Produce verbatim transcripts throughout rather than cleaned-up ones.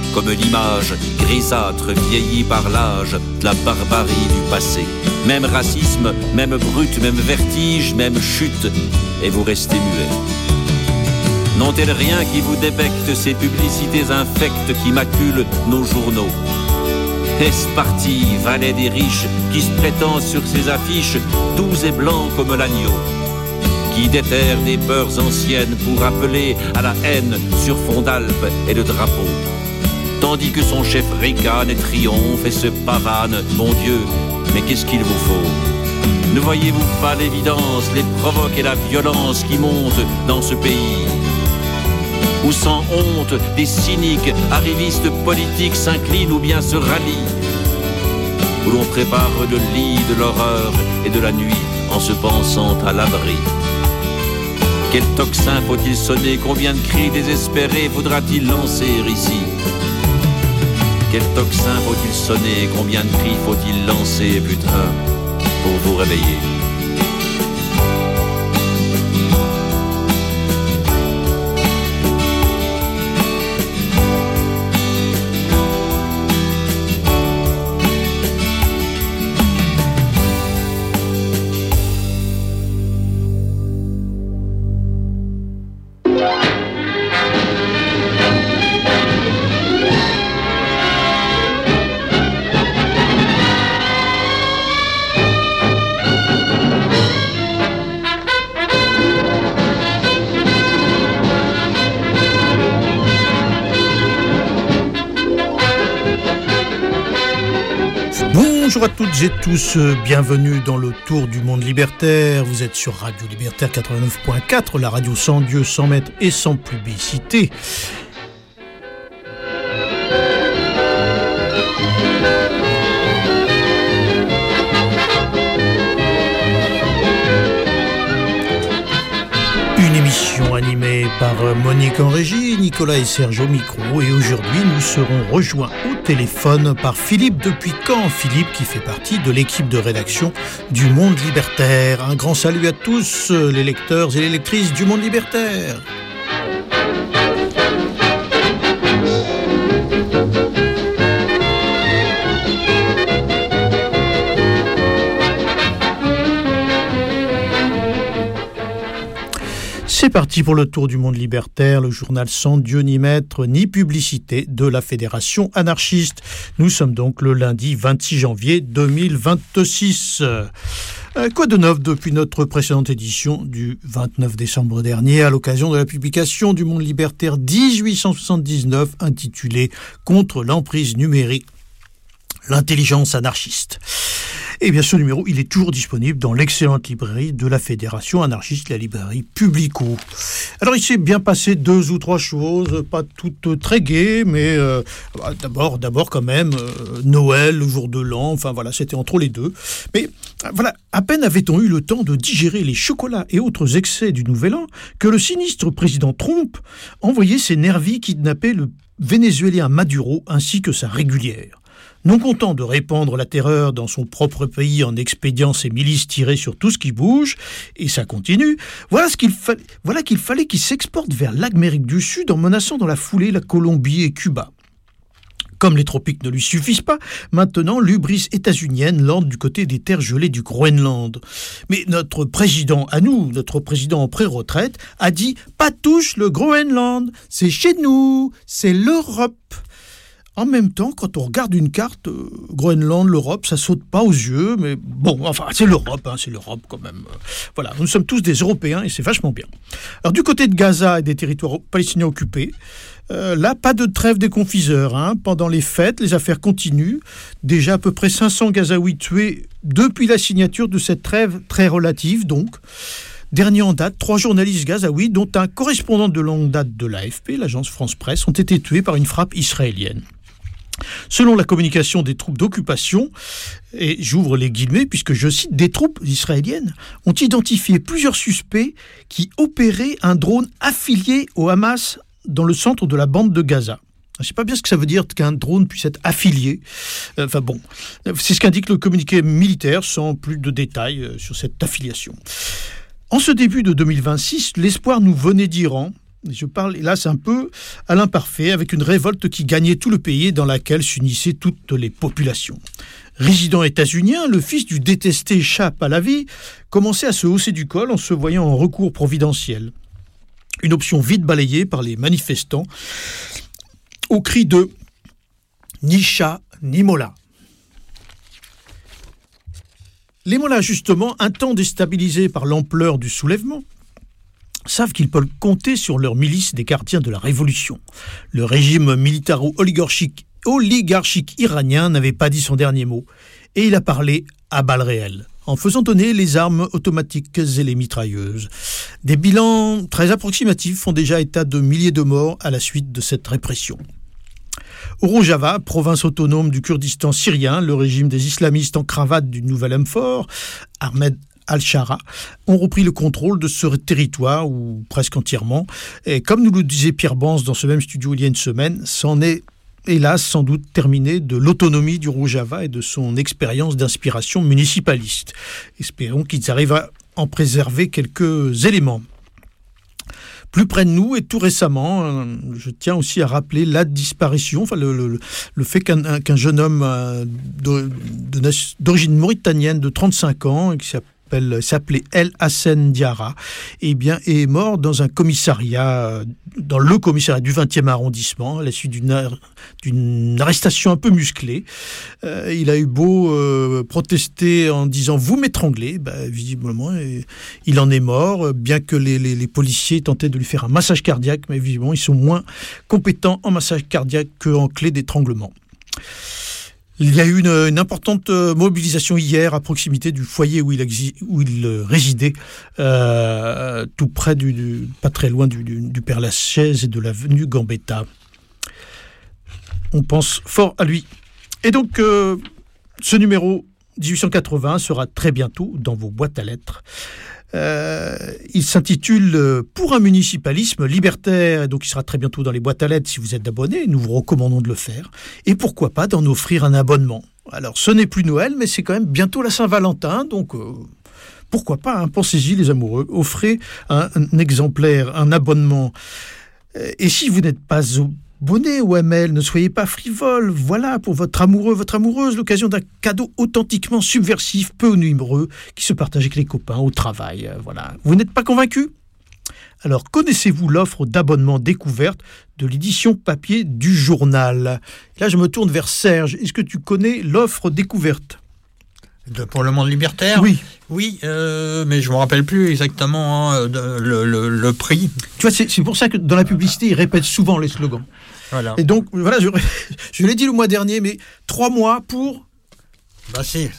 comme l'image grisâtre vieillie par l'âge de la barbarie du passé. Même racisme, même brute, même vertige, même chute, et vous restez muet. N'ont-elles rien qui vous débecte ces publicités infectes qui maculent nos journaux? Est-ce parti, valet des riches, qui se prétend sur ses affiches, doux et blanc comme l'agneau, qui déterre des peurs anciennes pour appeler à la haine sur fond d'Alpes et de drapeaux, tandis que son chef ricane et triomphe et se pavane, mon Dieu, mais qu'est-ce qu'il vous faut? Ne voyez-vous pas l'évidence, les provoques et la violence qui montent dans ce pays, où sans honte des cyniques arrivistes politiques s'inclinent ou bien se rallient, où l'on prépare le lit de l'horreur et de la nuit en se pensant à l'abri? Quel tocsin faut-il sonner? Combien de cris désespérés faudra-t-il lancer ici? Quel tocsin faut-il sonner? Combien de cris faut-il lancer, putain, pour vous réveiller? Bonjour à toutes et tous, bienvenue dans le Tour du Monde Libertaire. Vous êtes sur Radio Libertaire quatre-vingt-neuf point quatre, la radio sans Dieu, sans maître et sans publicité. Une émission animée par Monique en régie, Nicolas et Serge au micro. Et aujourd'hui, nous serons rejoints au téléphone par Philippe depuis Caen. Philippe qui fait partie de l'équipe de rédaction du Monde Libertaire. Un grand salut à tous les lecteurs et les lectrices du Monde Libertaire. C'est parti pour le Tour du Monde Libertaire, le journal sans Dieu ni maître ni publicité de la Fédération anarchiste. Nous sommes donc le lundi vingt-six janvier deux mille vingt-six. Euh, quoi de neuf depuis notre précédente édition du vingt-neuf décembre dernier à l'occasion de la publication du Monde Libertaire dix-huit cent soixante-dix-neuf intitulée « Contre l'emprise numérique, l'intelligence anarchiste ». Eh bien, ce numéro, il est toujours disponible dans l'excellente librairie de la Fédération anarchiste, la librairie Publico. Alors, il s'est bien passé deux ou trois choses, pas toutes très gaies, mais euh, d'abord, d'abord quand même, euh, Noël, le jour de l'an, enfin voilà, c'était entre les deux. Mais voilà, à peine avait-on eu le temps de digérer les chocolats et autres excès du Nouvel An que le sinistre président Trump envoyait ses nervis kidnapper le Vénézuélien Maduro ainsi que sa régulière. Non content de répandre la terreur dans son propre pays en expédiant ses milices tirées sur tout ce qui bouge, et ça continue, voilà, ce qu'il fa... voilà qu'il fallait qu'il s'exporte vers l'Amérique du Sud en menaçant dans la foulée la Colombie et Cuba. Comme les tropiques ne lui suffisent pas, maintenant l'hubris états-unienne lande du côté des terres gelées du Groenland. Mais notre président, à nous, notre président en pré-retraite, a dit « Pas touche le Groenland, c'est chez nous, c'est l'Europe ». En même temps, quand on regarde une carte, euh, Groenland, l'Europe, ça saute pas aux yeux, mais bon, enfin, c'est l'Europe, hein, c'est l'Europe quand même. Euh, voilà, nous sommes tous des Européens et c'est vachement bien. Alors, du côté de Gaza et des territoires palestiniens occupés, euh, là, pas de trêve des confiseurs. Hein. Pendant les fêtes, les affaires continuent. Déjà à peu près cinq cents Gazaouis tués depuis la signature de cette trêve très relative, donc. Dernier en date, trois journalistes gazaouis, dont un correspondant de longue date de l'A F P, l'agence France-Presse, ont été tués par une frappe israélienne. Selon la communication des troupes d'occupation, et j'ouvre les guillemets puisque je cite, des troupes israéliennes ont identifié plusieurs suspects qui opéraient un drone affilié au Hamas dans le centre de la bande de Gaza. Je ne sais pas bien ce que ça veut dire qu'un drone puisse être affilié. Enfin bon, c'est ce qu'indique le communiqué militaire sans plus de détails sur cette affiliation. En ce début de deux mille vingt-six, l'espoir nous venait d'Iran, Je parle, hélas, un peu à l'imparfait, avec une révolte qui gagnait tout le pays et dans laquelle s'unissaient toutes les populations. Résident états-unien, le fils du détesté Shah Pahlavi commençait à se hausser du col en se voyant en recours providentiel. Une option vite balayée par les manifestants au cri de « Ni Shah, ni Mollah ». Les Mollahs, justement, un temps déstabilisés par l'ampleur du soulèvement, savent qu'ils peuvent compter sur leur milice des gardiens de la Révolution. Le régime militaro-oligarchique oligarchique iranien n'avait pas dit son dernier mot, et il a parlé à balles réelles, en faisant donner les armes automatiques et les mitrailleuses. Des bilans très approximatifs font déjà état de milliers de morts à la suite de cette répression. Au Rojava, province autonome du Kurdistan syrien, le régime des islamistes en cravate du nouvel homme fort, Ahmed al-Shara, ont repris le contrôle de ce territoire, ou presque entièrement. Et comme nous le disait Pierre Bans dans ce même studio il y a une semaine, c'en est hélas sans doute terminé de l'autonomie du Rojava et de son expérience d'inspiration municipaliste. Espérons qu'ils arrivent à en préserver quelques éléments. Plus près de nous, et tout récemment, je tiens aussi à rappeler la disparition, enfin le, le, le fait qu'un, qu'un jeune homme d'origine mauritanienne de trente-cinq ans, qui s'appelle s'appelait El Hassen Diarra, eh bien, est mort dans un commissariat, dans le commissariat du vingtième arrondissement, à la suite d'une, d'une arrestation un peu musclée. Euh, il a eu beau euh, protester en disant « vous m'étranglez ben, », visiblement, et il en est mort, bien que les, les, les policiers tentaient de lui faire un massage cardiaque, mais visiblement, ils sont moins compétents en massage cardiaque qu'en clé d'étranglement. Il y a eu une, une importante mobilisation hier à proximité du foyer où il, exi, où il résidait, euh, tout près du, du, pas très loin du, du, du Père-Lachaise et de l'avenue Gambetta. On pense fort à lui. Et donc, euh, ce numéro dix-huit cent quatre-vingts sera très bientôt dans vos boîtes à lettres. Euh, il s'intitule « Pour un municipalisme libertaire », donc il sera très bientôt dans les boîtes à lettres si vous êtes abonné, nous vous recommandons de le faire, et pourquoi pas d'en offrir un abonnement. Alors ce n'est plus Noël, mais c'est quand même bientôt la Saint-Valentin, donc euh, pourquoi pas, hein, pensez-y les amoureux, offrez un, un exemplaire, un abonnement. Et si vous n'êtes pas abonné au M L, ne soyez pas frivole, voilà pour votre amoureux, votre amoureuse, l'occasion d'un cadeau authentiquement subversif, peu onéreux, qui se partage avec les copains au travail. Voilà. Vous n'êtes pas convaincu ? Alors, connaissez-vous l'offre d'abonnement découverte de l'édition papier du journal ? Là, je me tourne vers Serge. Est-ce que tu connais l'offre découverte ? De, pour le monde libertaire ? Oui. Oui, euh, mais je ne me rappelle plus exactement hein, de, le, le, le prix. Tu vois, c'est, c'est pour ça que dans la publicité, ils répètent souvent les slogans. Voilà. Et donc, voilà, je, je l'ai dit le mois dernier, mais trois mois pour... Bah c'est...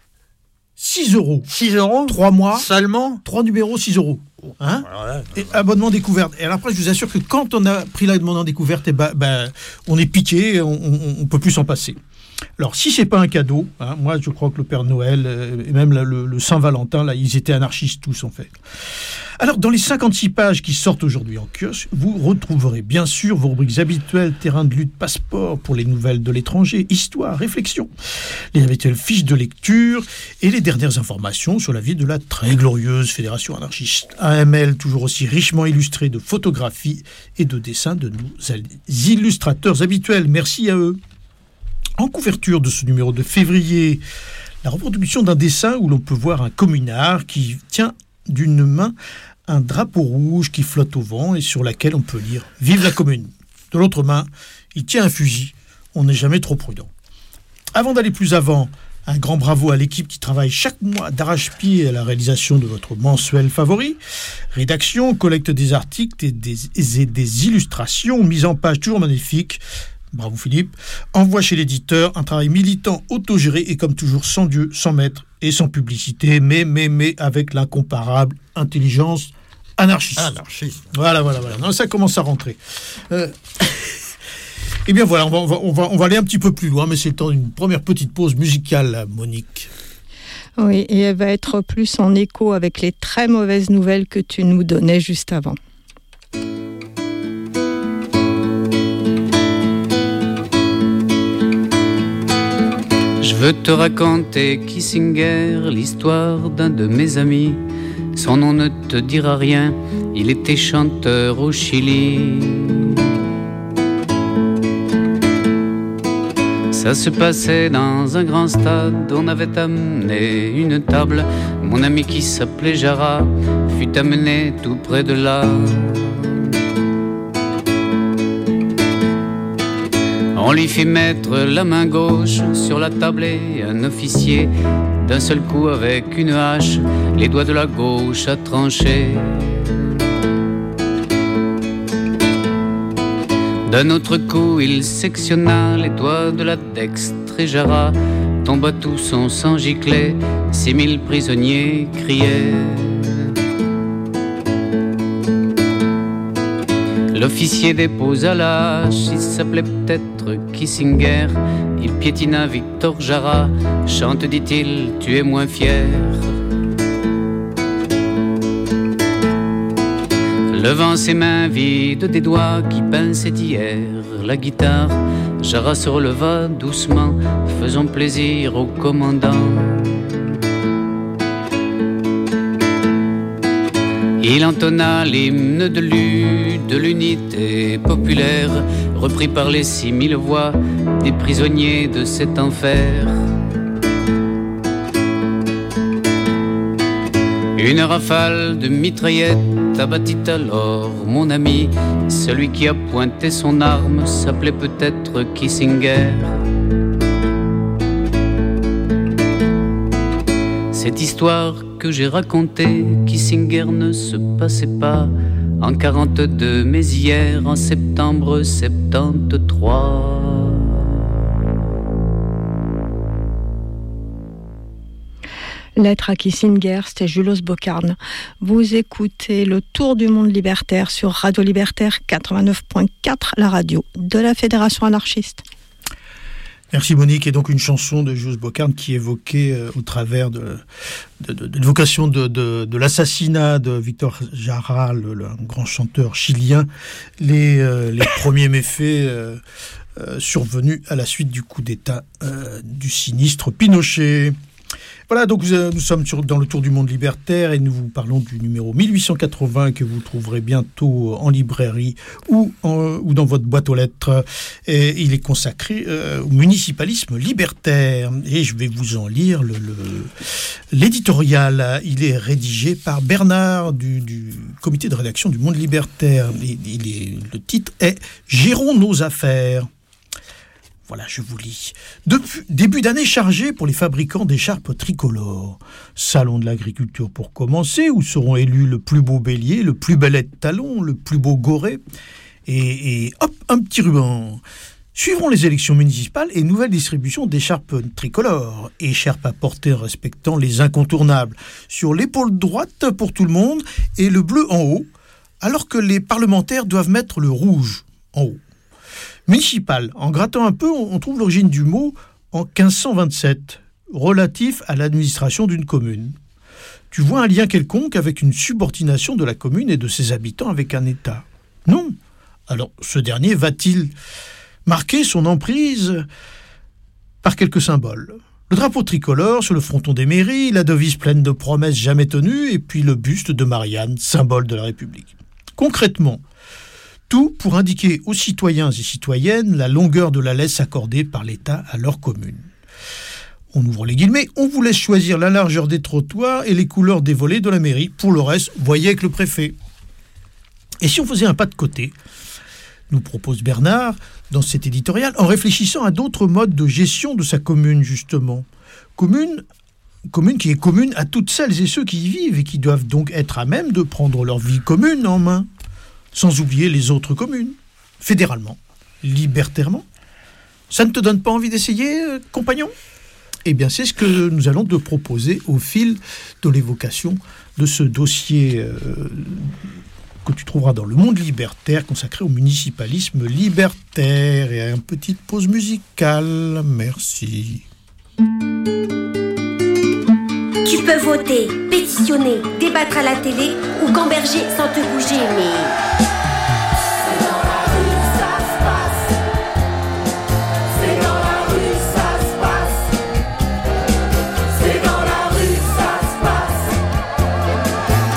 six euros. six euros ? trois mois. Seulement ? trois numéros, six euros. Hein voilà, et abonnement découverte. Et alors après, je vous assure que quand on a pris l'abonnement découverte, eh ben, ben, on est piqué, on ne peut plus s'en passer. Alors, si c'est pas un cadeau, hein, moi je crois que le Père Noël euh, et même la, le, le Saint-Valentin, là, ils étaient anarchistes tous en fait. Alors, dans les cinquante-six pages qui sortent aujourd'hui en kiosque, vous retrouverez bien sûr vos rubriques habituelles, terrain de lutte, passeport pour les nouvelles de l'étranger, histoire, réflexion, les habituelles fiches de lecture et les dernières informations sur la vie de la très glorieuse Fédération anarchiste. Un M L toujours aussi richement illustré de photographies et de dessins de nos illustrateurs habituels. Merci à eux. En couverture de ce numéro de février, la reproduction d'un dessin où l'on peut voir un communard qui tient d'une main un drapeau rouge qui flotte au vent et sur laquelle on peut lire « Vive la commune ». De l'autre main, il tient un fusil. On n'est jamais trop prudent. Avant d'aller plus avant, un grand bravo à l'équipe qui travaille chaque mois d'arrache-pied à la réalisation de votre mensuel favori. Rédaction, collecte des articles et des, et des illustrations, mise en page toujours magnifique. Bravo Philippe. Envoi chez l'éditeur, un travail militant, autogéré et comme toujours sans Dieu, sans maître et sans publicité, mais, mais, mais avec l'incomparable intelligence anarchiste. Anarchiste. Voilà, voilà, voilà. Non, ça commence à rentrer. Euh... Eh bien voilà, on va, on, va, on, va, on va aller un petit peu plus loin, mais c'est le temps d'une première petite pause musicale, Monique. Oui, et elle va être plus en écho avec les très mauvaises nouvelles que tu nous donnais juste avant. Je veux te raconter, Kissinger, l'histoire d'un de mes amis Son nom ne te dira rien, il était chanteur au Chili. Ça se passait dans un grand stade, on avait amené une table. Mon ami qui s'appelait Jara fut amené tout près de là. On lui fit mettre la main gauche sur la table et un officier, d'un seul coup avec une hache, les doigts de la gauche a tranché. D'un autre coup, il sectionna les doigts de la dextre et Jara tomba tout son sang giclé. Six mille prisonniers criaient. L'officier déposa la hache, il s'appelait peut-être Kissinger. Il piétina Victor Jara, chante, dit-il, tu es moins fier. Levant ses mains vides des doigts qui pinçaient hier la guitare, Jara se releva doucement, faisant plaisir au commandant. Il entonna l'hymne de l'U, de l'unité populaire, repris par les six mille voix des prisonniers de cet enfer. Une rafale de mitraillettes abattit alors mon ami. Celui qui a pointé son arme s'appelait peut-être Kissinger. Cette histoire que j'ai racontée, Kissinger ne se passait pas en quarante-deux, mais hier, en septembre soixante-treize. Lettre à Kissinger, c'était Julos Bocarn. Vous écoutez le Tour du monde libertaire sur Radio Libertaire quatre-vingt-neuf point quatre, la radio de la Fédération anarchiste. Merci Monique. Et donc une chanson de Jules Bocarn qui évoquait euh, au travers de, de, de, de l'évocation de, de, de l'assassinat de Victor Jara, le, le grand chanteur chilien, les, euh, les premiers méfaits euh, euh, survenus à la suite du coup d'État euh, du sinistre Pinochet. Voilà, donc nous sommes sur, dans le Tour du monde libertaire et nous vous parlons du numéro mille huit cent quatre-vingts que vous trouverez bientôt en librairie ou, en, ou dans votre boîte aux lettres. Et il est consacré euh, au municipalisme libertaire. Et je vais vous en lire le, le, l'éditorial. Il est rédigé par Bernard du, du comité de rédaction du Monde libertaire. Il, il est, le titre est « Gérons nos affaires ». Voilà, je vous lis. Depuis, début d'année chargé pour les fabricants d'écharpes tricolores. Salon de l'agriculture pour commencer, où seront élus le plus beau bélier, le plus bel aide-talon, le plus beau goré. Et, et hop, un petit ruban. Suivront les élections municipales et nouvelle distribution d'écharpes tricolores. Écharpes à porter en respectant les incontournables. Sur l'épaule droite pour tout le monde et le bleu en haut, alors que les parlementaires doivent mettre le rouge en haut. Municipal. En grattant un peu, on trouve l'origine du mot en quinze cent vingt-sept, relatif à l'administration d'une commune. Tu vois un lien quelconque avec une subordination de la commune et de ses habitants avec un État? Non. Alors, ce dernier va-t-il marquer son emprise par quelques symboles? Le drapeau tricolore sur le fronton des mairies, la devise pleine de promesses jamais tenues, et puis le buste de Marianne, symbole de la République. Concrètement, tout pour indiquer aux citoyens et citoyennes la longueur de la laisse accordée par l'État à leur commune. On ouvre les guillemets, on vous laisse choisir la largeur des trottoirs et les couleurs des volets de la mairie. Pour le reste, voyez avec le préfet. Et si on faisait un pas de côté, nous propose Bernard dans cet éditorial, en réfléchissant à d'autres modes de gestion de sa commune, justement. Commune, commune qui est commune à toutes celles et ceux qui y vivent et qui doivent donc être à même de prendre leur vie commune en main. Sans oublier les autres communes, fédéralement, libertairement. Ça ne te donne pas envie d'essayer, euh, compagnon ? Eh bien, c'est ce que nous allons te proposer au fil de l'évocation de ce dossier euh, que tu trouveras dans Le Monde libertaire, consacré au municipalisme libertaire. Et à une petite pause musicale. Merci. Tu peux voter, pétitionner, débattre à la télé ou gamberger sans te bouger, mais... C'est dans la rue ça se passe. C'est dans la rue ça se passe. C'est dans la rue ça se passe.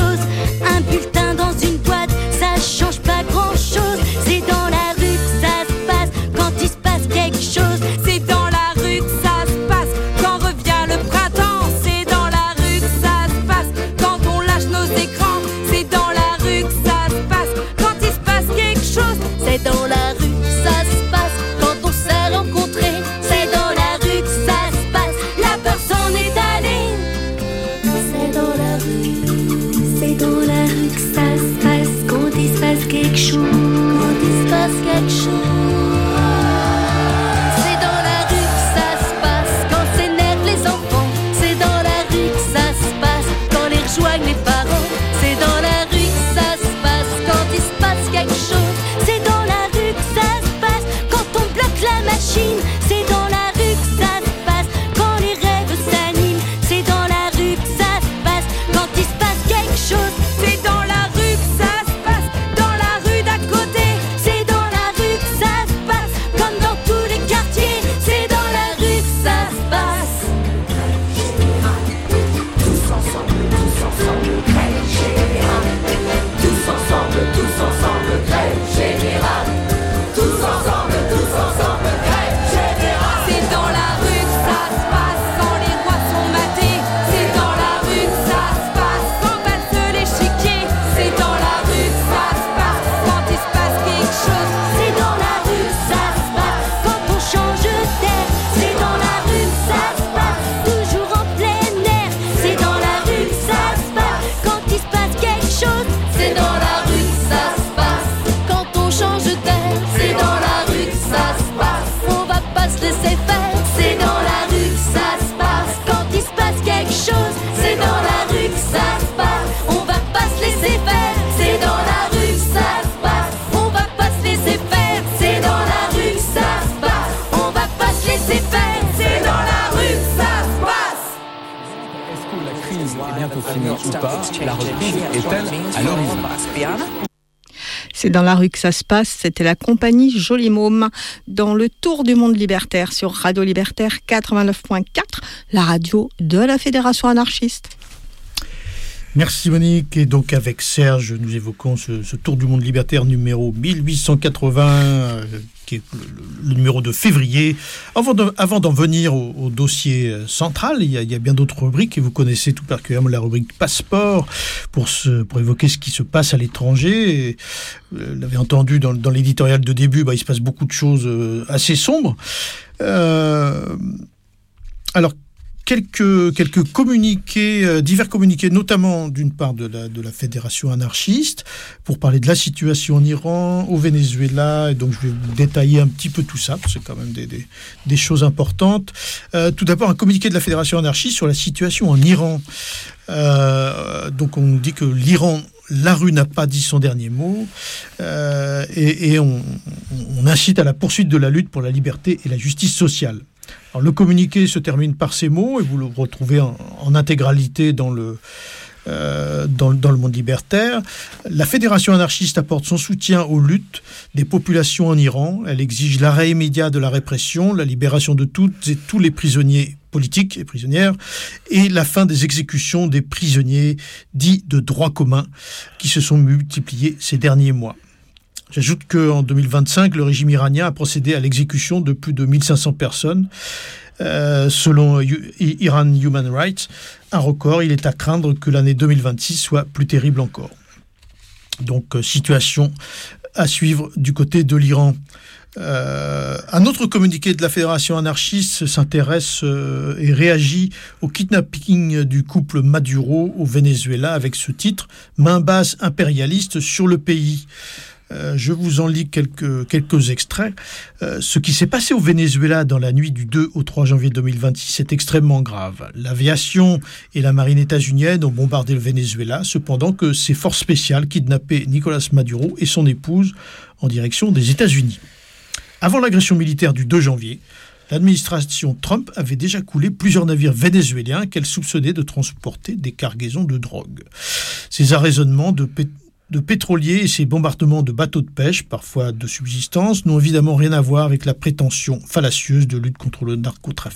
chose. Un bulletin dans une boîte, ça change pas grand-chose. C'est dans la rue que ça se passe quand il se passe quelque chose. C'est dans la rue que ça se passe quand revient le printemps. C'est dans la rue que ça se passe quand on lâche nos écrans. C'est dans la rue que ça se passe quand il se passe quelque chose. C'est dans la rue que ça se passe quand on s'est rencontrés. C'est dans la rue que ça se passe, la peur s'en est allée. C'est dans la rue, c'est dans la rue que ça se passe quand il se passe quelque chose. Quand il se passe quelque chose. C'est dans la rue que ça se passe quand s'énervent les enfants. C'est dans la rue que ça se passe quand les rejoignent les parents. C'est dans la rue que ça se passe quand il se passe quelque chose. C'est dans la rue que ça se passe quand on bloque la machine. C'est dans la rue que ça se passe quand les rêves s'animent. C'est dans la rue que ça se passe quand il se passe quelque chose. C'est dans la rue que ça se passe, dans la rue d'à côté. C'est dans la rue que ça se passe comme dans tous les quartiers. C'est dans la rue que ça se passe. Tous ensemble, tous ensemble, grève générale. Tous ensemble, tous ensemble, grève générale. Tous ensemble, tous ensemble, grève générale. C'est dans la rue que ça se passe quand les rois sont matés. C'est dans la rue que ça se passe quand passe l'échiquier. C'est dans la rue que ça se passe quand il se passe quelque chose. C'est dans la rue que ça se passe quand on change d'air. C'est dans la rue que ça se passe toujours en plein air. C'est dans la rue que ça se passe quand il se passe quelque chose. C'est dans la rue que ça se passe quand on change d'air. C'est dans la rue que ça se passe, on va pas se laisser faire. C'est dans la rue que ça se passe quand il se passe quelque chose. C'est dans la rue que ça se passe, on va pas se laisser faire. C'est dans la rue que ça se passe, on va pas se laisser faire. C'est dans la rue que ça se passe, on va pas se laisser faire. C'est dans la rue que ça se passe. Est-ce que la crise est bientôt finie ou pas? La reprise est-elle à l'horizon? C'est dans la rue que ça se passe, c'était la compagnie Joli Môme dans le Tour du monde libertaire sur Radio Libertaire quatre-vingt-neuf point quatre, la radio de la Fédération anarchiste. Merci Monique. Et donc avec Serge, nous évoquons ce, ce Tour du monde libertaire numéro mille huit cent quatre-vingts, euh, qui est le, le, le numéro de février. Avant, de, avant d'en venir au, au dossier central, il y, a, il y a bien d'autres rubriques, et vous connaissez tout particulièrement la rubrique Passeport, pour, se, pour évoquer ce qui se passe à l'étranger. Et, euh, vous l'avez entendu dans, dans l'éditorial de début, bah, il se passe beaucoup de choses euh, assez sombres. Euh, alors, Quelques, quelques communiqués, euh, divers communiqués, notamment d'une part de la, de la Fédération anarchiste, pour parler de la situation en Iran, au Venezuela, et donc je vais vous détailler un petit peu tout ça, parce que c'est quand même des, des, des choses importantes. Euh, tout d'abord, un communiqué de la Fédération anarchiste sur la situation en Iran. Euh, donc on dit que l'Iran... La rue n'a pas dit son dernier mot, euh, et, et on, on incite à la poursuite de la lutte pour la liberté et la justice sociale. Alors, le communiqué se termine par ces mots, et vous le retrouvez en, en intégralité dans le, euh, dans, dans le monde libertaire. La Fédération anarchiste apporte son soutien aux luttes des populations en Iran. Elle exige l'arrêt immédiat de la répression, la libération de toutes et tous les prisonniers politiques et prisonnières, et la fin des exécutions des prisonniers dits de droit commun qui se sont multipliés ces derniers mois. J'ajoute qu'en deux mille vingt-cinq, le régime iranien a procédé à l'exécution de plus de mille cinq cents personnes. Euh, selon Iran Human Rights, un record. Il est à craindre que l'année deux mille vingt-six soit plus terrible encore. Donc, euh, situation à suivre du côté de l'Iran. Euh, un autre communiqué de la Fédération anarchiste s'intéresse euh, et réagit au kidnapping du couple Maduro au Venezuela avec ce titre « Main basse impérialiste sur le pays ». Euh, je vous en lis quelques, quelques extraits. Euh, ce qui s'est passé au Venezuela dans la nuit du deux au trois janvier deux mille vingt-six est extrêmement grave. L'aviation et la marine états-unienne ont bombardé le Venezuela, cependant que ces forces spéciales kidnappaient Nicolas Maduro et son épouse en direction des États-Unis. Avant l'agression militaire du deux janvier, l'administration Trump avait déjà coulé plusieurs navires vénézuéliens qu'elle soupçonnait de transporter des cargaisons de drogue. Ces arraisonnements de pétrole de pétroliers et ces bombardements de bateaux de pêche, parfois de subsistance, n'ont évidemment rien à voir avec la prétention fallacieuse de lutte contre le narcotrafic.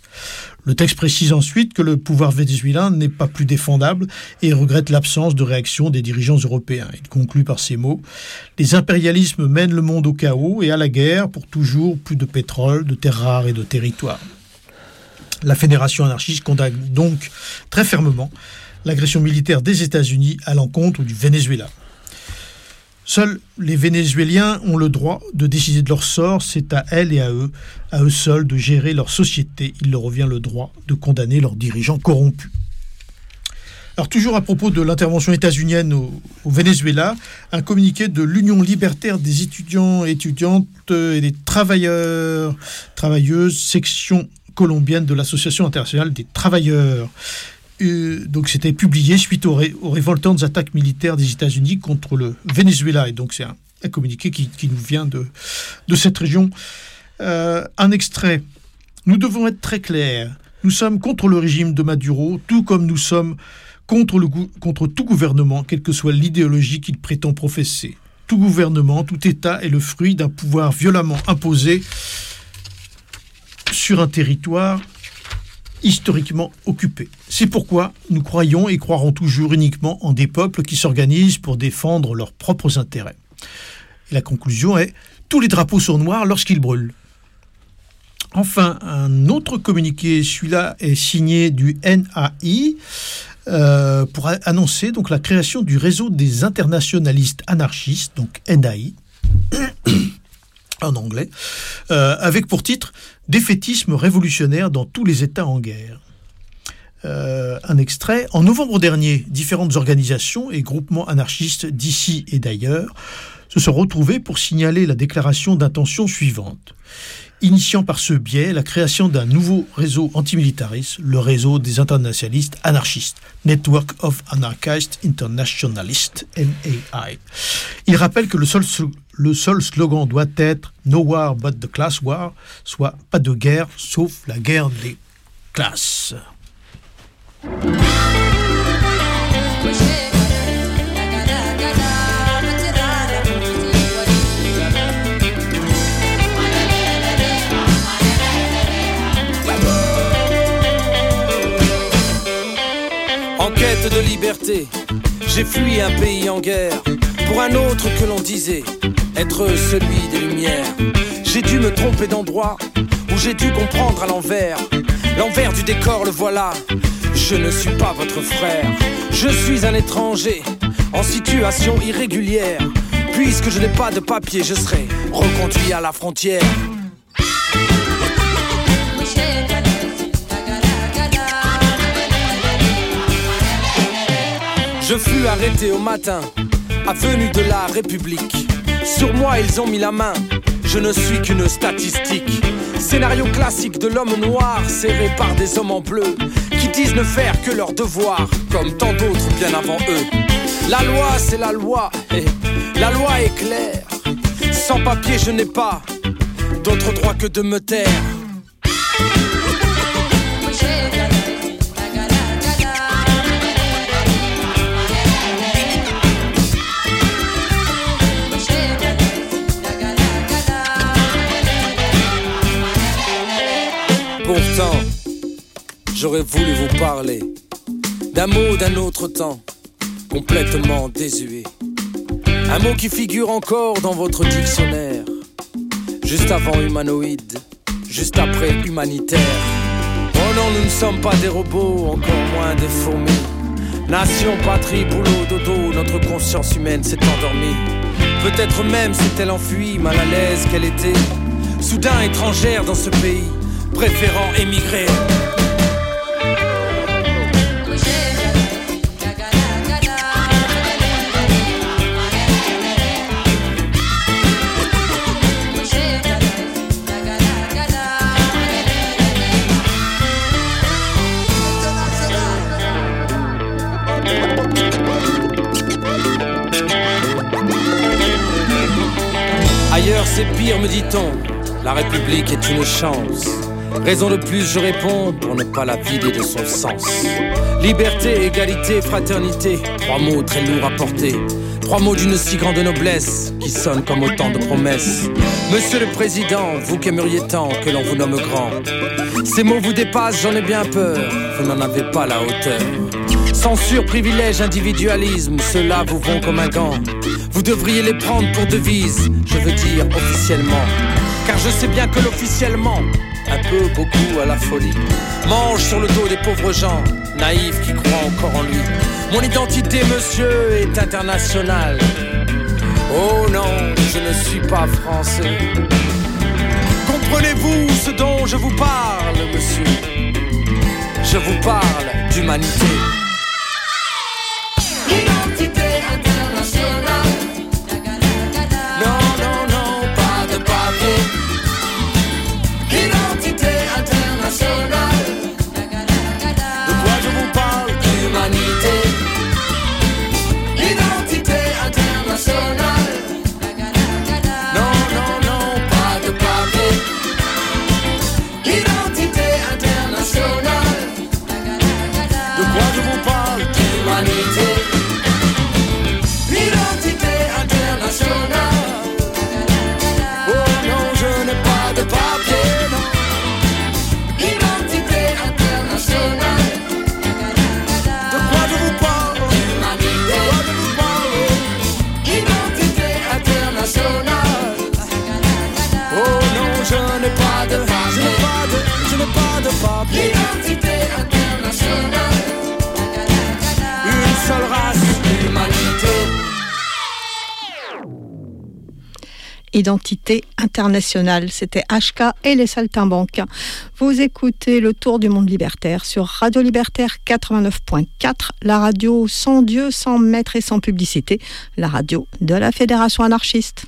Le texte précise ensuite que le pouvoir vénézuélien n'est pas plus défendable et regrette l'absence de réaction des dirigeants européens. Il conclut par ces mots : « Les impérialismes mènent le monde au chaos et à la guerre pour toujours plus de pétrole, de terres rares et de territoires. » La Fédération anarchiste condamne donc très fermement l'agression militaire des États-Unis à l'encontre du Venezuela. Seuls les Vénézuéliens ont le droit de décider de leur sort, c'est à elles et à eux, à eux seuls de gérer leur société. Il leur revient le droit de condamner leurs dirigeants corrompus. Alors toujours à propos de l'intervention états-unienne au, au Venezuela, un communiqué de l'Union libertaire des étudiants et étudiantes et des travailleurs, travailleuses, section colombienne de l'Association internationale des travailleurs. Euh, donc c'était publié suite aux, ré, aux révoltantes attaques militaires des États-Unis contre le Venezuela. Et donc c'est un, un communiqué qui, qui nous vient de, de cette région. Euh, un extrait. Nous devons être très clairs. Nous sommes contre le régime de Maduro, tout comme nous sommes contre, le, contre tout gouvernement, quelle que soit l'idéologie qu'il prétend professer. Tout gouvernement, tout État est le fruit d'un pouvoir violemment imposé sur un territoire historiquement occupés. C'est pourquoi nous croyons et croirons toujours uniquement en des peuples qui s'organisent pour défendre leurs propres intérêts. Et la conclusion est « Tous les drapeaux sont noirs lorsqu'ils brûlent ». Enfin, un autre communiqué, celui-là est signé du N A I, euh, pour annoncer donc la création du réseau des internationalistes anarchistes, donc N A I, en anglais, euh, avec pour titre « Défaitisme révolutionnaire dans tous les États en guerre ». Euh, un extrait. En novembre dernier, différentes organisations et groupements anarchistes d'ici et d'ailleurs se sont retrouvés pour signaler la déclaration d'intention suivante, initiant par ce biais la création d'un nouveau réseau antimilitariste, le réseau des internationalistes anarchistes, Network of Anarchist Internationalists, N A I. Il rappelle que le seul, le seul slogan doit être « No war but the class war », soit « pas de guerre sauf la guerre des classes ». En quête de liberté, j'ai fui un pays en guerre pour un autre que l'on disait être celui des Lumières. J'ai dû me tromper d'endroit où j'ai dû comprendre à l'envers. L'envers du décor, le voilà. Je ne suis pas votre frère. Je suis un étranger en situation irrégulière. Puisque je n'ai pas de papier, je serai reconduit à la frontière. Je fus arrêté au matin, avenue de la République. Sur moi ils ont mis la main, je ne suis qu'une statistique. Scénario classique de l'homme noir, serré par des hommes en bleu, qui disent ne faire que leur devoir, comme tant d'autres bien avant eux. La loi c'est la loi, et la loi est claire. Sans papier je n'ai pas d'autre droit que de me taire. Pourtant, j'aurais voulu vous parler d'un mot d'un autre temps, complètement désuet. Un mot qui figure encore dans votre dictionnaire, juste avant humanoïde, juste après humanitaire. Oh non, nous ne sommes pas des robots, encore moins des fourmis. Nation, patrie, boulot, dodo, notre conscience humaine s'est endormie. Peut-être même s'est-elle enfuie, mal à l'aise qu'elle était, soudain étrangère dans ce pays, préférant émigrer. Ailleurs c'est pire, me dit-on, la République est une chance. Raison de plus, je réponds, pour ne pas la vider de son sens. Liberté, égalité, fraternité, trois mots très lourds à porter. Trois mots d'une si grande noblesse qui sonnent comme autant de promesses. Monsieur le Président, vous qui aimeriez tant que l'on vous nomme grand, ces mots vous dépassent, j'en ai bien peur, vous n'en avez pas la hauteur. Censure, privilège, individualisme, ceux-là vous vont comme un gant. Vous devriez les prendre pour devise, je veux dire officiellement. Car je sais bien que l'officiellement, un peu, beaucoup à la folie, mange sur le dos des pauvres gens, naïfs qui croient encore en lui. Mon identité, monsieur, est internationale. Oh non, je ne suis pas français. Comprenez-vous ce dont je vous parle, monsieur? Je vous parle d'humanité. Identité internationale. Non, non, non, pas de papier. Identité internationale. De quoi je vous parle? D'humanité. Identité internationale. Non, non, non, pas de papier. Identité internationale. De quoi je vous parle? D'humanité. Identité internationale. Oh non, je n'ai pas de papier, non. Identité internationale. De quoi je vous parle? D'humanité. De quoi je vous parle? Identité internationale. Oh non, je n'ai pas de, je n'ai pas de, je n'ai pas de papier. Identité internationale. Une seule race, l'humanité. Identité internationale, c'était H K et les Saltimbanques. Vous écoutez le Tour du monde libertaire sur Radio Libertaire quatre-vingt-neuf point quatre, la radio sans Dieu, sans maître et sans publicité, la radio de la Fédération anarchiste.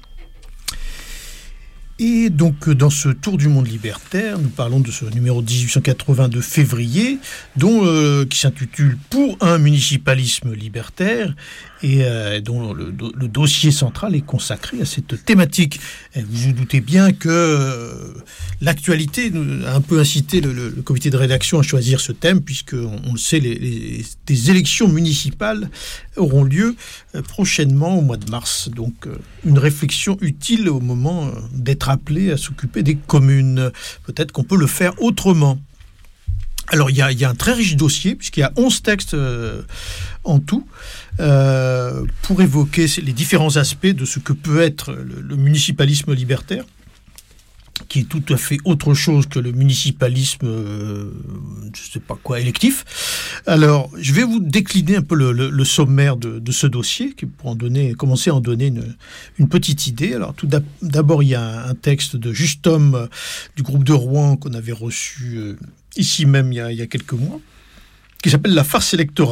Et donc, dans ce Tour du monde libertaire, nous parlons de ce numéro dix-huit cent quatre-vingts de février, dont, euh, qui s'intitule « Pour un municipalisme libertaire », et euh, dont le, le dossier central est consacré à cette thématique. Et vous vous doutez bien que euh, l'actualité a un peu incité le, le, le comité de rédaction à choisir ce thème, puisque on, on le sait, les, les, des élections municipales auront lieu euh, prochainement au mois de mars. Donc, euh, une réflexion utile au moment euh, d'être appelé à s'occuper des communes. Peut-être qu'on peut le faire autrement. Alors, il y a, il y a un très riche dossier, puisqu'il y a onze textes euh, en tout, euh, pour évoquer les différents aspects de ce que peut être le, le municipalisme libertaire, qui est tout à fait autre chose que le municipalisme, euh, je ne sais pas quoi, électif. Alors, je vais vous décliner un peu le, le, le sommaire de, de ce dossier, pour en donner, commencer à en donner une, une petite idée. Alors, tout d'abord, il y a un texte de Justom euh, du groupe de Rouen qu'on avait reçu euh, ici même il y, a, il y a quelques mois, qui s'appelle « La farce électorale ».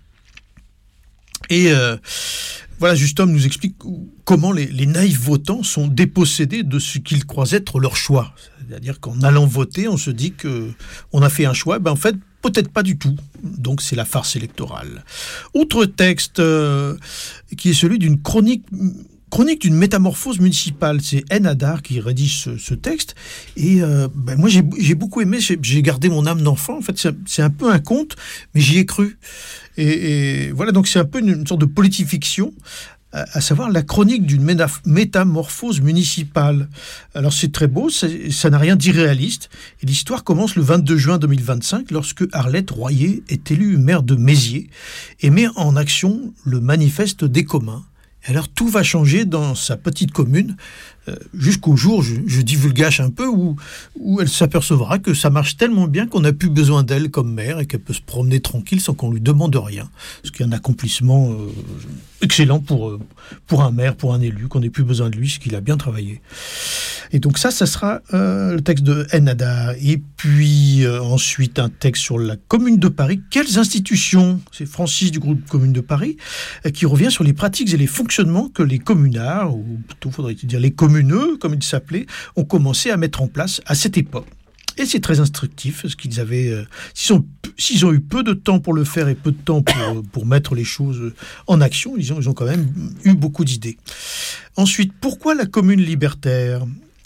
Et euh, voilà, Justom nous explique comment les, les naïfs votants sont dépossédés de ce qu'ils croient être leur choix. C'est-à-dire qu'en allant voter, on se dit qu'on a fait un choix, ben en fait, peut-être pas du tout. Donc c'est la farce électorale. Autre texte euh, qui est celui d'une chronique... Chronique d'une métamorphose municipale. C'est N. Hadar qui rédige ce, ce texte. Et euh, ben moi, j'ai, j'ai beaucoup aimé. J'ai, j'ai gardé mon âme d'enfant. En fait, c'est, c'est un peu un conte, mais j'y ai cru. Et, et voilà, donc c'est un peu une, une sorte de politifiction, à, à savoir la chronique d'une ménaf- métamorphose municipale. Alors, c'est très beau, c'est, ça n'a rien d'irréaliste. Et l'histoire commence le vingt-deux juin deux mille vingt-cinq, lorsque Arlette Royer est élue maire de Mézières et met en action le manifeste des communs. Alors tout va changer dans sa petite commune euh, jusqu'au jour, je, je divulgage un peu, où, où elle s'apercevra que ça marche tellement bien qu'on n'a plus besoin d'elle comme maire et qu'elle peut se promener tranquille sans qu'on lui demande rien. Ce qui est un accomplissement euh, excellent pour, euh, pour un maire, pour un élu, qu'on n'ait plus besoin de lui, ce qu'il a bien travaillé. Et donc ça, ça sera euh, le texte de N. Hadar. Et puis euh, ensuite un texte sur la Commune de Paris. Quelles institutions? C'est Francis du groupe Commune de Paris euh, qui revient sur les pratiques et les fonctionnements que les communards, ou plutôt faudrait-il dire les communeux, comme ils s'appelaient, ont commencé à mettre en place à cette époque. Et c'est très instructif, parce qu'ils avaient, euh, s'ils, ont, s'ils ont eu peu de temps pour le faire et peu de temps pour, pour mettre les choses en action, ils ont, ils ont quand même eu beaucoup d'idées. Ensuite, pourquoi la commune libertaire ?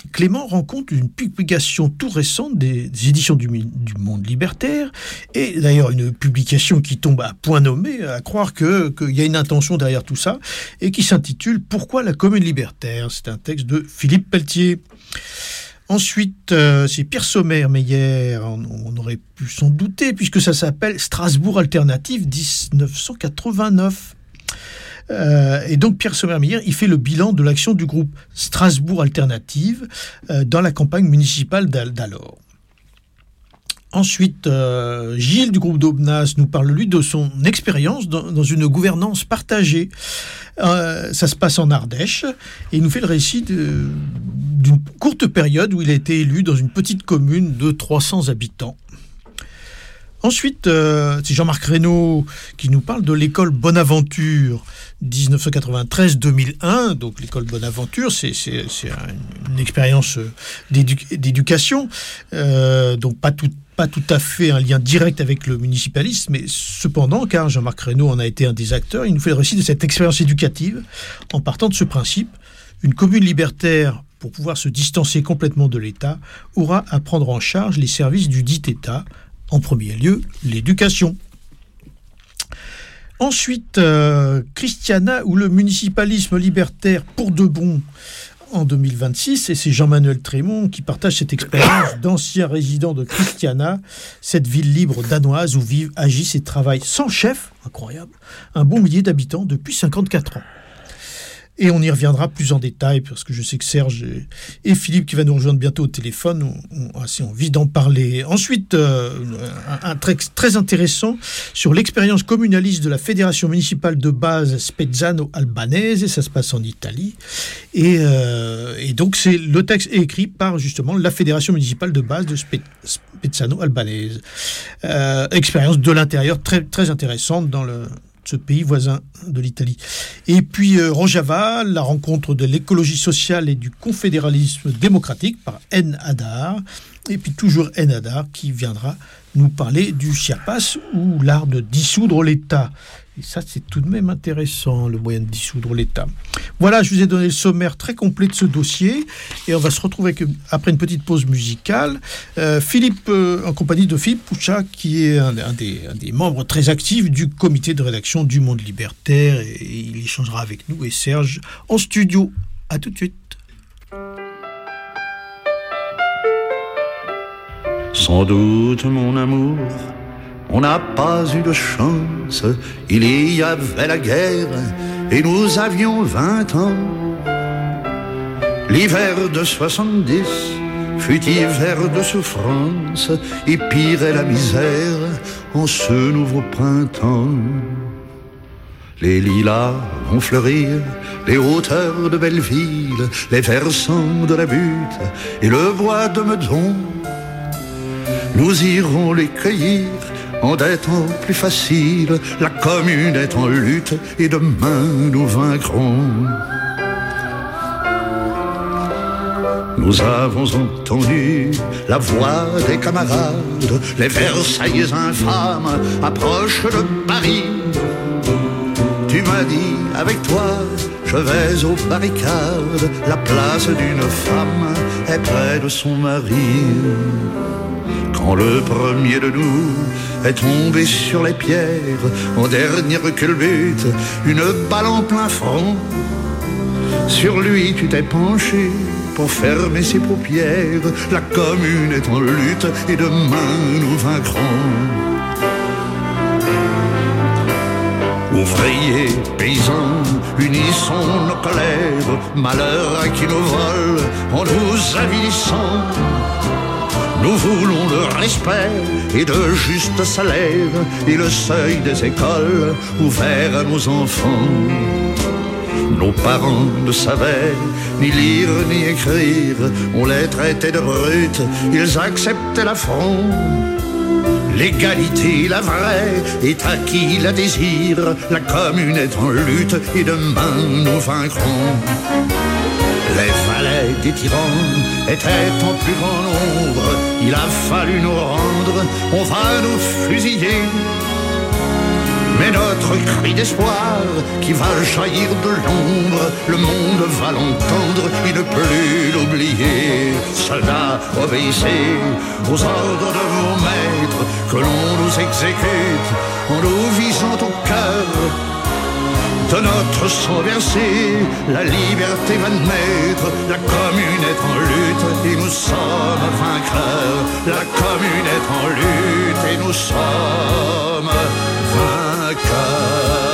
Clément rend compte d'une publication tout récente des, des éditions du, du Monde Libertaire, et d'ailleurs une publication qui tombe à point nommé, à croire que, qu'il y a une intention derrière tout ça, et qui s'intitule « Pourquoi la commune libertaire ?» C'est un texte de Philippe Pelletier. Ensuite, euh, c'est Pierre Sommer-Meyer, on, on aurait pu s'en douter, puisque ça s'appelle « Strasbourg Alternative dix-neuf cent quatre-vingt-neuf ». Euh, et donc Pierre Sommer-Meyer, il fait le bilan de l'action du groupe Strasbourg Alternative euh, dans la campagne municipale d'alors. Ensuite, euh, Gilles du groupe d'Aubenas nous parle, lui, de son expérience dans, dans une gouvernance partagée. Euh, ça se passe en Ardèche, et il nous fait le récit de, d'une courte période où il a été élu dans une petite commune de trois cents habitants. Ensuite, euh, c'est Jean-Marc Reynaud qui nous parle de l'école Bonaventure dix-neuf cent quatre-vingt-treize deux mille un. Donc l'école Bonaventure, c'est, c'est, c'est une, une expérience d'édu- d'éducation, euh, donc pas tout, pas tout à fait un lien direct avec le municipalisme, mais cependant, car Jean-Marc Reynaud en a été un des acteurs, il nous fait le récit de cette expérience éducative en partant de ce principe: une commune libertaire, pour pouvoir se distancer complètement de l'État, aura à prendre en charge les services du dit État. En premier lieu, l'éducation. Ensuite, euh, Christiana ou le municipalisme libertaire pour de bon en deux mille vingt-six, et c'est Jean-Manuel Trémont qui partage cette expérience d'ancien résident de Christiana, cette ville libre danoise où vivent, agissent et travaillent sans chef, incroyable, un bon millier d'habitants depuis cinquante-quatre ans. Et on y reviendra plus en détail, parce que je sais que Serge et Philippe, qui va nous rejoindre bientôt au téléphone, ont, ont assez envie d'en parler. Ensuite, euh, un, un texte très intéressant sur l'expérience communaliste de la Fédération municipale de base Spezzano Albanese, et ça se passe en Italie. Et, euh, et donc, c'est, le texte est écrit par, justement, la Fédération municipale de base de Spe, Spezzano Albanese. Euh, expérience de l'intérieur très, très intéressante dans le... ce pays voisin de l'Italie. Et puis euh, Rojava, la rencontre de l'écologie sociale et du confédéralisme démocratique par N. Hadar. Et puis toujours N. Hadar qui viendra nous parler du Chiapas ou l'art de dissoudre l'État. Et ça, c'est tout de même intéressant, le moyen de dissoudre l'État. Voilà, je vous ai donné le sommaire très complet de ce dossier. Et on va se retrouver avec, après une petite pause musicale. Euh, Philippe, euh, en compagnie de Philippe Pouchat, qui est un, un, des, un des membres très actifs du comité de rédaction du Monde Libertaire. Et, et il échangera avec nous et Serge en studio. À tout de suite. Sans doute, mon amour, on n'a pas eu de chance. Il y avait la guerre et nous avions vingt ans. L'hiver de soixante-dix fut hiver de souffrance, et pire est la misère en ce nouveau printemps. Les lilas vont fleurir, les hauteurs de Belleville, les versants de la Butte et le bois de Meudon. Nous irons les cueillir en des temps plus faciles. La commune est en lutte et demain nous vaincrons. Nous avons entendu la voix des camarades. Les Versaillais infâmes approchent de Paris. Tu m'as dit, avec toi, je vais aux barricades. La place d'une femme est près de son mari. Quand le premier de nous est tombé sur les pierres, en dernier culbute, une balle en plein front. Sur lui tu t'es penché pour fermer ses paupières. La commune est en lutte et demain nous vaincrons. Ouvriers, paysans, unissons nos colères. Malheur à qui nous vole en nous avilissant. Nous voulons le respect et de justes salaires, et le seuil des écoles ouvert à nos enfants. Nos parents ne savaient ni lire ni écrire, on les traitait de brutes, ils acceptaient l'affront. L'égalité, la vraie, est à qui la désire. La commune est en lutte et demain nous vaincrons. Les valets des tyrans étaient en plus grand nombre. Il a fallu nous rendre, on va nous fusiller. Mais notre cri d'espoir qui va jaillir de l'ombre, le monde va l'entendre, il ne plus l'oublier. Soldats, obéissez aux ordres de vos maîtres, que l'on nous exécute en nous visant au cœur. De notre sang versé, la liberté va naître, la commune est en lutte et nous sommes vainqueurs. La commune est en lutte et nous sommes vainqueurs.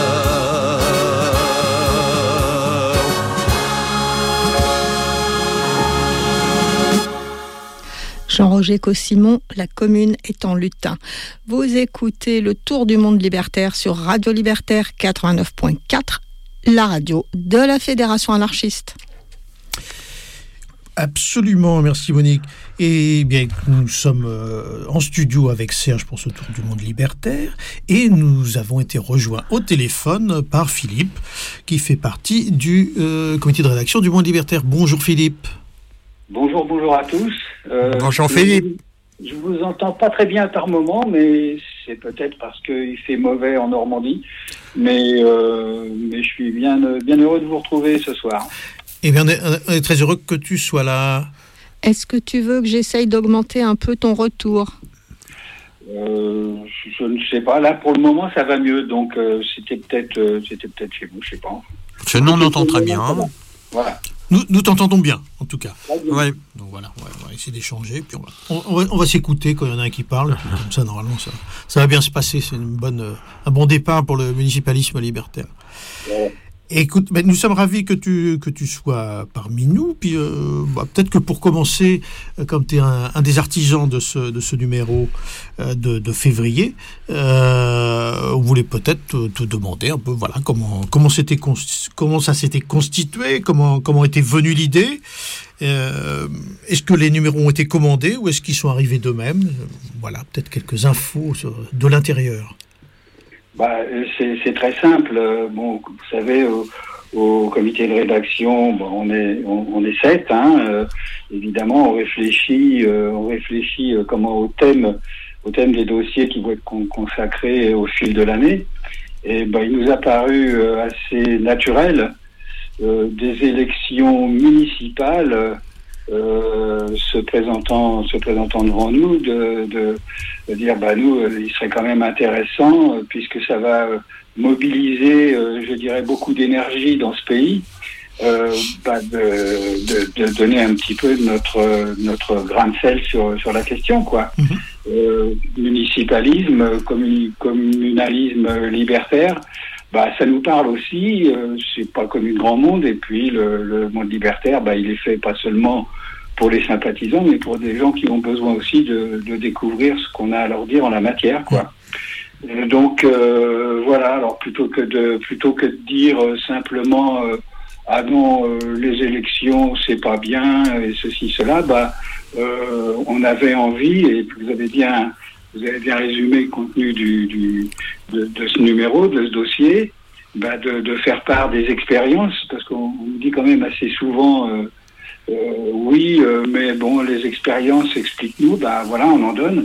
Jean-Roger Cossimon, la commune est en lutte. Vous écoutez le Tour du monde libertaire sur Radio Libertaire quatre-vingt-neuf point quatre, la radio de la Fédération anarchiste. Absolument, merci Monique. Et bien, nous sommes euh, en studio avec Serge pour ce Tour du monde libertaire et nous avons été rejoints au téléphone par Philippe qui fait partie du euh, comité de rédaction du Monde libertaire. Bonjour Philippe. Bonjour, bonjour à tous. Euh, bonjour je, Philippe. Je vous entends pas très bien par moment, mais c'est peut-être parce qu'il fait mauvais en Normandie. Mais, euh, mais je suis bien, bien heureux de vous retrouver ce soir. Eh bien, on est très heureux que tu sois là. Est-ce que tu veux que j'essaye d'augmenter un peu ton retour ? euh, Je ne sais pas. Là, pour le moment, ça va mieux. Donc, euh, c'était peut-être, euh, c'était peut-être chez vous, je sais pas. Je nous on entend très bien. Voilà. Nous, nous t'entendons bien, en tout cas. Ouais. Donc voilà, ouais, on va essayer d'échanger, puis on va, on, on va, on va s'écouter quand il y en a un qui parle, puis comme ça, normalement, ça, ça va bien se passer. C'est une bonne, un bon départ pour le municipalisme libertaire. Ouais. Écoute, ben, nous sommes ravis que tu, que tu sois parmi nous. Puis euh, bah, peut-être que pour commencer, euh, comme tu es un, un des artisans de ce, de ce numéro euh, de, de février, euh, on voulait peut-être te, te demander un peu voilà, comment, comment, c'était consti- comment ça s'était constitué, comment, comment était venue l'idée. Euh, est-ce que les numéros ont été commandés ou est-ce qu'ils sont arrivés d'eux-mêmes ? Voilà, peut-être quelques infos sur, de l'intérieur. Bah, c'est, c'est très simple. Bon, vous savez, au, au comité de rédaction, bon, on est on, on est sept. Hein, euh, évidemment, on réfléchit, euh, on réfléchit euh, comment au thème, au thème des dossiers qui vont être con, consacrés au fil de l'année. Et bah, il nous a paru euh, assez naturel euh, des élections municipales. Euh, se présentant se présentant devant nous de, de, de dire bah nous euh, il serait quand même intéressant euh, puisque ça va euh, mobiliser euh, je dirais beaucoup d'énergie dans ce pays euh, bah, de, de, de donner un petit peu notre notre grain de sel sur sur la question quoi. Mmh. Euh, municipalisme communi- communalisme libertaire. Bah, ça nous parle aussi, euh, c'est pas comme une grand monde, et puis le, le monde libertaire, bah, il est fait pas seulement pour les sympathisants, mais pour des gens qui ont besoin aussi de, de découvrir ce qu'on a à leur dire en la matière, quoi. Et donc euh, voilà, alors plutôt que de plutôt que de dire euh, simplement euh, ah non, euh, les élections c'est pas bien et ceci cela, bah euh, on avait envie, et vous avez bien Vous avez bien résumé le contenu du, du, de, de ce numéro, de ce dossier, bah de, de faire part des expériences, parce qu'on nous dit quand même assez souvent, euh, euh, oui, euh, mais bon, les expériences, explique-nous, bah voilà, on en donne.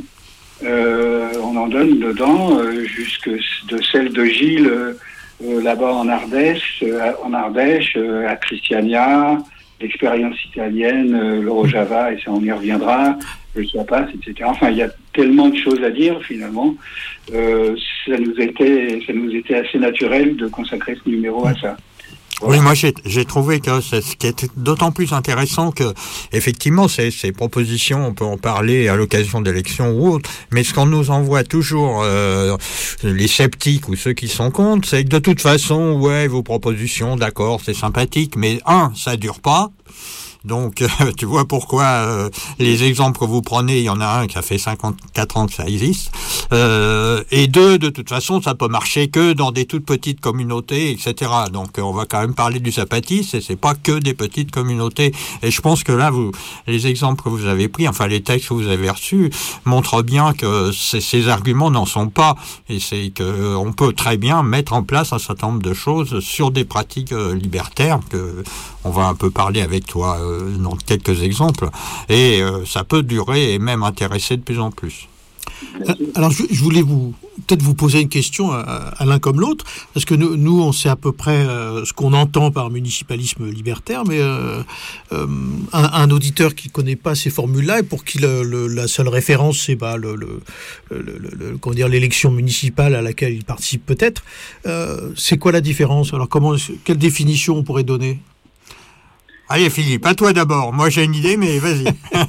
Euh, on en donne dedans, euh, jusque de celle de Gilles, euh, là-bas en Ardèche, euh, en Ardèche, euh, à Christiania, l'expérience italienne, euh, le Rojava, et ça on y reviendra, le Chiapas, et cetera. Enfin, il y a tellement de choses à dire finalement. Euh, ça nous était, ça nous était assez naturel de consacrer ce numéro à ça. Voilà. Oui, moi j'ai, j'ai trouvé que c'est ce qui était d'autant plus intéressant que, effectivement, ces, ces propositions, on peut en parler à l'occasion d'élections ou autres, mais ce qu'on nous envoie toujours, euh, les sceptiques ou ceux qui sont contre, c'est que de toute façon, ouais, vos propositions, d'accord, c'est sympathique, mais un, ça dure pas. Donc, euh, tu vois pourquoi euh, les exemples que vous prenez, il y en a un qui a fait cinquante-quatre ans que ça existe. Euh, et deux, de toute façon, ça peut marcher que dans des toutes petites communautés, et cetera. Donc, euh, on va quand même parler du sympathisme, et c'est pas que des petites communautés. Et je pense que là, vous, les exemples que vous avez pris, enfin les textes que vous avez reçus, montrent bien que ces, ces arguments n'en sont pas. Et c'est que euh, on peut très bien mettre en place un certain nombre de choses sur des pratiques euh, libertaires que on va un peu parler avec toi. Euh, dans quelques exemples, et euh, ça peut durer et même intéresser de plus en plus. Alors je, je voulais vous peut-être vous poser une question à, à l'un comme l'autre, parce que nous, nous on sait à peu près euh, ce qu'on entend par municipalisme libertaire, mais euh, euh, un, un auditeur qui ne connaît pas ces formules-là, et pour qui le, le, la seule référence, c'est bah, le, le, le, le, le, comment dire, l'élection municipale à laquelle il participe peut-être, euh, c'est quoi la différence? Alors, comment, quelle définition on pourrait donner? Allez Philippe, à toi d'abord. Moi j'ai une idée, mais vas-y.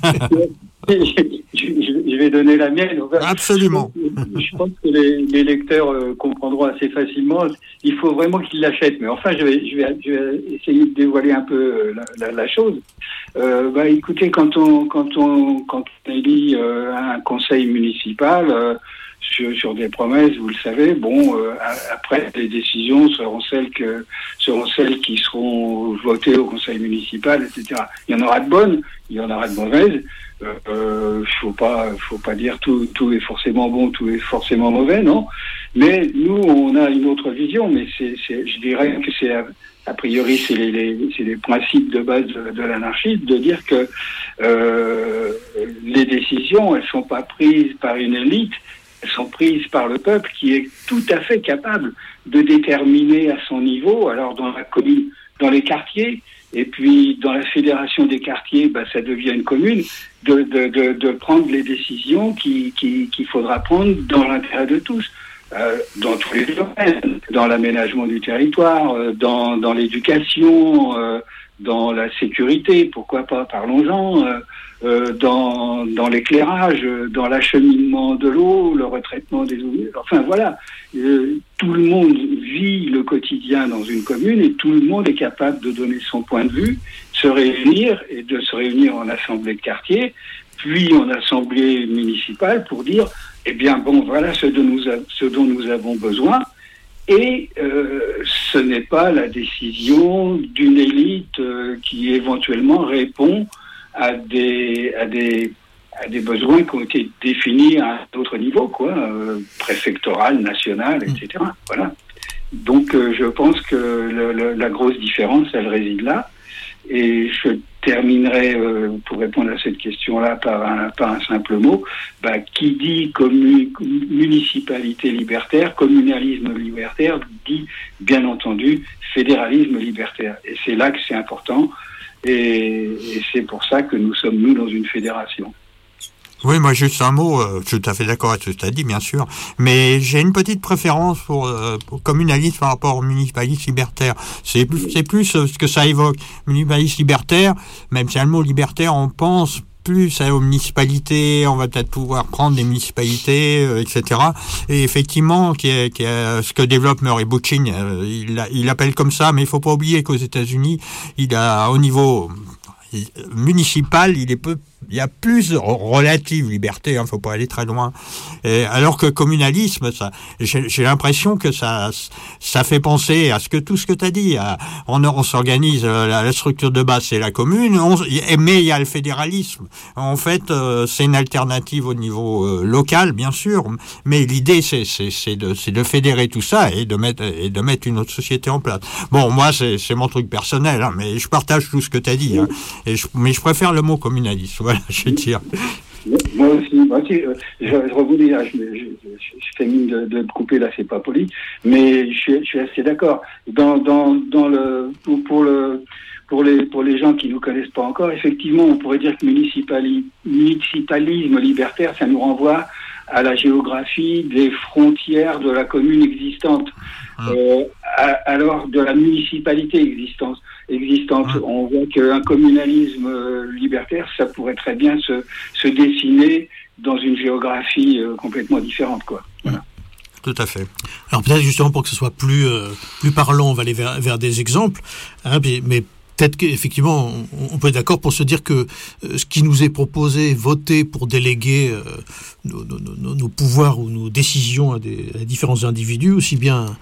je, je vais donner la mienne. Absolument. Je, je pense que les, les lecteurs euh, comprendront assez facilement. Il faut vraiment qu'ils l'achètent. Mais enfin, je vais, je vais, je vais essayer de dévoiler un peu la, la, la chose. Euh, bah, écoutez, quand on, quand on, quand on élit euh, un conseil municipal. Euh, Sur, sur des promesses, vous le savez, bon, euh, après, les décisions seront celles que seront celles qui seront votées au conseil municipal, et cetera. Il y en aura de bonnes, il y en aura de mauvaises. Euh, euh, faut pas, faut pas dire tout, tout est forcément bon, tout est forcément mauvais, non. Mais nous, on a une autre vision. Mais c'est, c'est je dirais que c'est a, a priori, c'est les, les, c'est les principes de base de, de l'anarchisme, de dire que euh, les décisions, elles sont pas prises par une élite. Elles sont prises par le peuple qui est tout à fait capable de déterminer à son niveau, alors dans la commune, dans les quartiers, et puis dans la fédération des quartiers, bah, ça devient une commune, de, de, de, de prendre les décisions qui, qui, qu'il faudra prendre dans l'intérêt de tous, euh, dans tous les domaines, dans l'aménagement du territoire, euh, dans, dans l'éducation, euh, dans la sécurité, pourquoi pas, parlons-en, euh, euh, dans, dans l'éclairage, dans l'acheminement de l'eau, le retraitement des eaux. Enfin voilà, euh, tout le monde vit le quotidien dans une commune et tout le monde est capable de donner son point de vue, se réunir et de se réunir en assemblée de quartier, puis en assemblée municipale pour dire, eh bien bon, voilà ce dont nous, a, ce dont nous avons besoin. Et euh, ce n'est pas la décision d'une élite euh, qui éventuellement répond à des, à des, à des besoins qui ont été définis à un autre niveau, quoi, euh, préfectoral, national, et cetera. Voilà. Donc euh, je pense que le, le, la grosse différence, elle réside là. Et je terminerai euh, pour répondre à cette question-là par un, par un simple mot. Bah, qui dit commun, municipalité libertaire, communalisme libertaire, dit bien entendu fédéralisme libertaire. Et c'est là que c'est important. Et, et c'est pour ça que nous sommes, nous, dans une fédération. Oui, moi, juste un mot, euh, je suis tout à fait d'accord avec ce que tu as dit, bien sûr, mais j'ai une petite préférence pour, euh, pour communalisme par rapport au municipalisme libertaire. C'est plus, c'est plus euh, ce que ça évoque. Municipalisme libertaire, même si le mot libertaire, on pense plus aux municipalités, on va peut-être pouvoir prendre des municipalités, euh, et cetera. Et effectivement, qui est, qui est ce que développe Murray Bookchin, euh, il, il appelle comme ça, mais il faut pas oublier qu'aux États-Unis, il a au niveau municipal, il est peu, il y a plus de relative liberté, il hein, faut pas aller très loin. Et alors que communalisme, ça, j'ai, j'ai l'impression que ça, ça fait penser à ce que tout ce que tu as dit. À, on, on s'organise, la, la structure de base c'est la commune, on, mais il y a le fédéralisme. En fait, euh, c'est une alternative au niveau euh, local, bien sûr, mais l'idée c'est, c'est, c'est, de, c'est de fédérer tout ça et de mettre et de mettre une autre société en place. Bon, moi c'est, c'est mon truc personnel, hein, mais je partage tout ce que tu as dit. Hein, et je, mais je préfère le mot communalisme. Voilà, je vais dire. Moi aussi, moi aussi euh, je, je rebondis, là, je, je, je, je fais mine de, de couper, là, c'est pas poli, mais je suis, je suis assez d'accord. Dans, dans, dans le, pour, pour le, pour les, pour les gens qui nous connaissent pas encore, effectivement, on pourrait dire que municipali, municipalisme libertaire, ça nous renvoie à la géographie des frontières de la commune existante, mmh. euh, à, alors de la municipalité existante. existante. Mmh. On voit qu'un communalisme euh, libertaire, ça pourrait très bien se, se dessiner dans une géographie euh, complètement différente, quoi. Voilà. Tout à fait. Alors peut-être justement pour que ce soit plus, euh, plus parlant, on va aller vers, vers des exemples, hein, mais, mais peut-être qu'effectivement, on, on peut être d'accord pour se dire que euh, ce qui nous est proposé, voter pour déléguer euh, nos, nos, nos, nos pouvoirs ou nos décisions à, des, à différents individus, aussi bien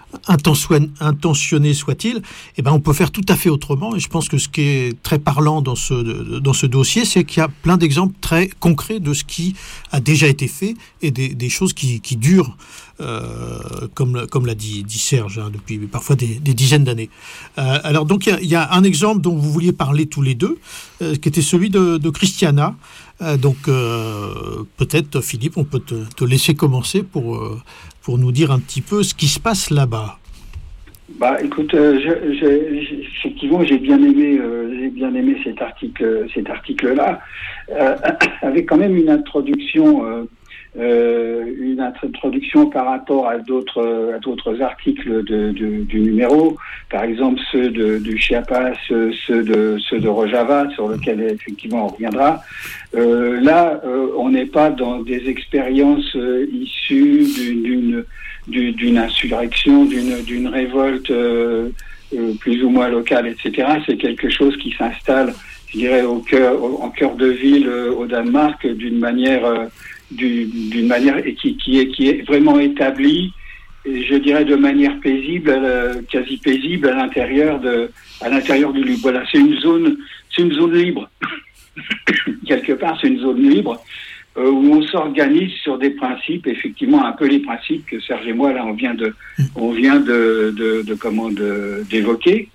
intentionné soit-il, eh ben on peut faire tout à fait autrement. Et je pense que ce qui est très parlant dans ce dans ce dossier, c'est qu'il y a plein d'exemples très concrets de ce qui a déjà été fait et des, des choses qui, qui durent, euh, comme comme l'a dit, dit Serge, hein, depuis parfois des, des dizaines d'années. Euh, alors donc il y, a, il y a un exemple dont vous vouliez parler tous les deux, euh, qui était celui de, de Christiana. Euh, donc euh, peut-être Philippe, on peut te, te laisser commencer pour euh, pour nous dire un petit peu ce qui se passe là-bas. Bah, écoute, euh, je, je, effectivement, j'ai bien aimé, euh, j'ai bien aimé cet article, cet article-là, euh, avec quand même une introduction, euh, euh, une introduction par rapport à d'autres, à d'autres articles de, de, du numéro, par exemple ceux de, du Chiapas, ceux de, ceux de Rojava, sur lesquels effectivement on reviendra. Euh, là, euh, on n'est pas dans des expériences euh, issues d'une, d'une, d'une insurrection, d'une, d'une révolte euh, euh, plus ou moins locale, et cetera. C'est quelque chose qui s'installe, je dirais, au cœur, au, en cœur de ville euh, au Danemark, d'une manière, euh, du, d'une manière et qui, qui est, qui est vraiment établie, et je dirais de manière paisible, euh, quasi paisible à l'intérieur de, à l'intérieur du lieu. Voilà, c'est une zone, c'est une zone libre. Quelque part, c'est une zone libre euh, où on s'organise sur des principes, effectivement, un peu les principes que Serge et moi là on vient de, on vient de, de, de comment de, d'évoquer.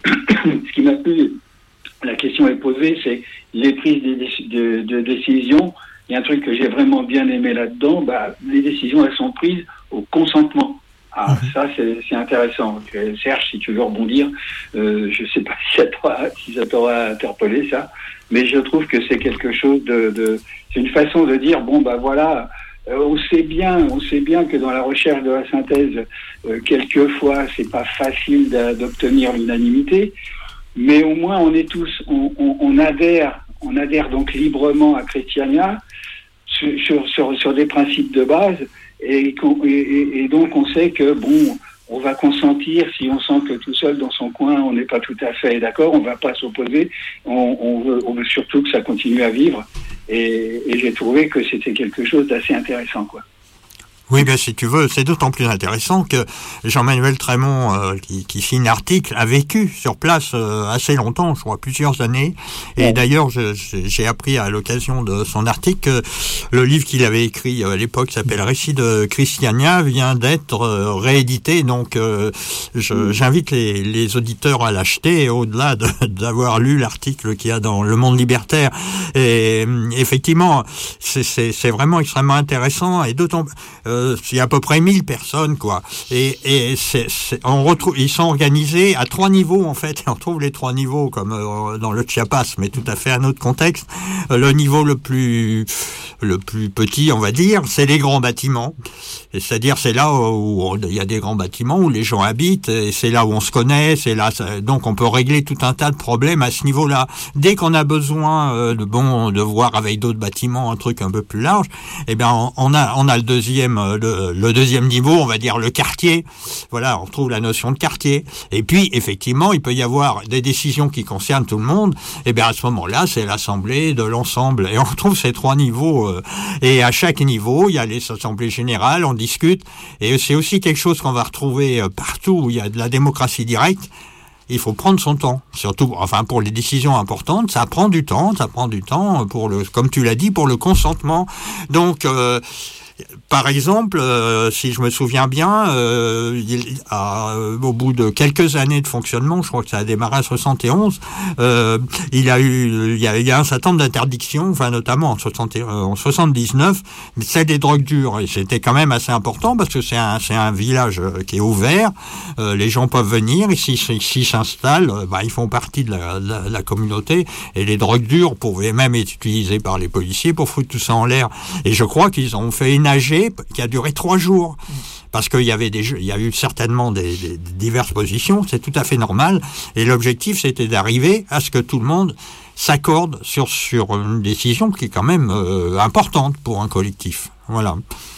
Ce qui m'a plu, la question est posée, c'est les prises de, de, de décisions. Il y a un truc que j'ai vraiment bien aimé là-dedans. Bah, les décisions, elles sont prises au consentement. Ah, ça, c'est, c'est intéressant. Serge, si tu veux rebondir, euh, je ne sais pas si ça t'aura, si ça t'aura interpellé, ça, mais je trouve que c'est quelque chose de... de c'est une façon de dire, bon, bah voilà, euh, on sait bien, on sait bien que dans la recherche de la synthèse, euh, quelquefois, c'est pas facile d'obtenir l'unanimité, mais au moins, on est tous, on, on, on adhère, on adhère donc librement à Christiania sur, sur, sur, sur des principes de base. Et, et, et donc on sait que bon, on va consentir si on sent que tout seul dans son coin on n'est pas tout à fait d'accord, on va pas s'opposer, on, on, veut, on veut surtout que ça continue à vivre. Et, et j'ai trouvé que c'était quelque chose d'assez intéressant, quoi. Oui, bien si tu veux, c'est d'autant plus intéressant que Jean-Manuel Trémond, euh, qui, qui signe l'article, a vécu sur place euh, assez longtemps, je crois plusieurs années. Et ouais. D'ailleurs, je, j'ai appris à l'occasion de son article que le livre qu'il avait écrit à l'époque s'appelle Récit de Christiania, vient d'être euh, réédité. Donc, euh, je, j'invite les, les auditeurs à l'acheter, au-delà de, d'avoir lu l'article qu'il y a dans Le Monde Libertaire. Et effectivement, c'est, c'est, c'est vraiment extrêmement intéressant, et d'autant... Euh, il y a à peu près mille personnes, quoi. Et, et c'est, c'est, on retrouve, ils sont organisés à trois niveaux, en fait. On retrouve les trois niveaux, comme euh, dans le Chiapas, mais tout à fait un autre contexte. Euh, le niveau le plus, le plus petit, on va dire, c'est les grands bâtiments. Et c'est-à-dire, c'est là où, où il y a des grands bâtiments où les gens habitent, et c'est là où on se connaît, c'est là, ça, donc on peut régler tout un tas de problèmes à ce niveau-là. Dès qu'on a besoin euh, de bon, de voir avec d'autres bâtiments un truc un peu plus large, eh bien, on, on a, on a le deuxième Le, le deuxième niveau, on va dire le quartier. Voilà, on retrouve la notion de quartier. Et puis, effectivement, il peut y avoir des décisions qui concernent tout le monde. Et bien, à ce moment-là, c'est l'assemblée de l'ensemble. Et on retrouve ces trois niveaux. Euh, et à chaque niveau, il y a les assemblées générales, on discute. Et c'est aussi quelque chose qu'on va retrouver partout où il y a de la démocratie directe. Il faut prendre son temps, surtout, enfin, pour les décisions importantes, ça prend du temps, ça prend du temps pour le, comme tu l'as dit, pour le consentement. Donc, euh, par exemple, euh, si je me souviens bien, euh, il, à, au bout de quelques années de fonctionnement, je crois que ça a démarré en soixante et onze, euh, il y a eu, il y a, il y a un certain nombre d'interdictions, enfin notamment en, soixante, en soixante-dix-neuf, celle des drogues dures, et c'était quand même assez important parce que c'est un, c'est un village qui est ouvert, euh, les gens peuvent venir, et s'ils, s'ils s'installent, bah, ils font partie de la, de, la, de la communauté, et les drogues dures pouvaient même être utilisées par les policiers pour foutre tout ça en l'air. Et je crois qu'ils ont fait une A G qui a duré trois jours, parce qu'il y avait des jeux, il y a eu certainement des, des, des diverses positions, c'est tout à fait normal, et l'objectif c'était d'arriver à ce que tout le monde s'accorde sur, sur une décision qui est quand même euh, importante pour un collectif. Voilà.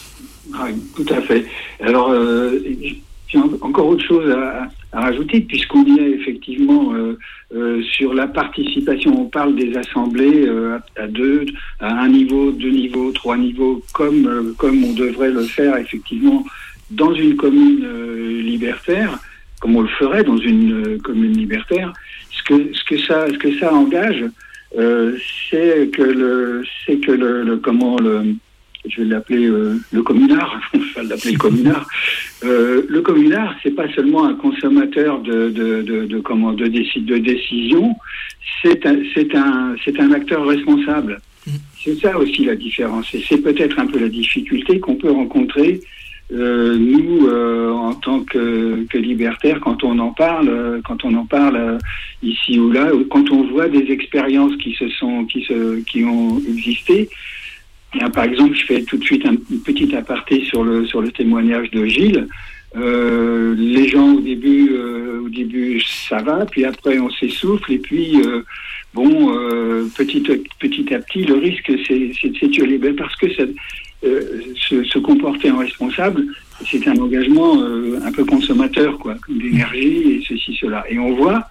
Ah, tout à fait. Alors, euh, j'ai encore autre chose à, à rajouter, puisqu'on y est effectivement euh, euh, sur la participation. On parle des assemblées euh, à deux, à un niveau, deux niveaux, trois niveaux, comme euh, comme on devrait le faire effectivement dans une commune euh, libertaire, comme on le ferait dans une euh, commune libertaire, ce que ce que ça ce que ça engage, euh, c'est que le c'est que le, le comment le je vais l'appeler euh, le communard, je vais l'appeler le communard. Euh, le communard, c'est pas seulement un consommateur de de de, de comment de, déci- de décision, c'est un c'est un c'est un acteur responsable. C'est ça aussi la différence, et c'est peut-être un peu la difficulté qu'on peut rencontrer euh, nous euh, en tant que, que libertaires quand on en parle, euh, quand on en parle euh, ici ou là, ou quand on voit des expériences qui se sont qui se qui ont existé. Bien, par exemple, je fais tout de suite un, une petite aparté sur le sur le témoignage de Gilles. Euh, les gens au début, euh, au début ça va, puis après on s'essouffle, et puis euh, bon, euh, petit petit à petit, le risque c'est c'est de s'étioler, parce que ça, euh, se, se comporter en responsable, c'est un engagement euh, un peu consommateur, quoi, d'énergie et ceci cela. Et on voit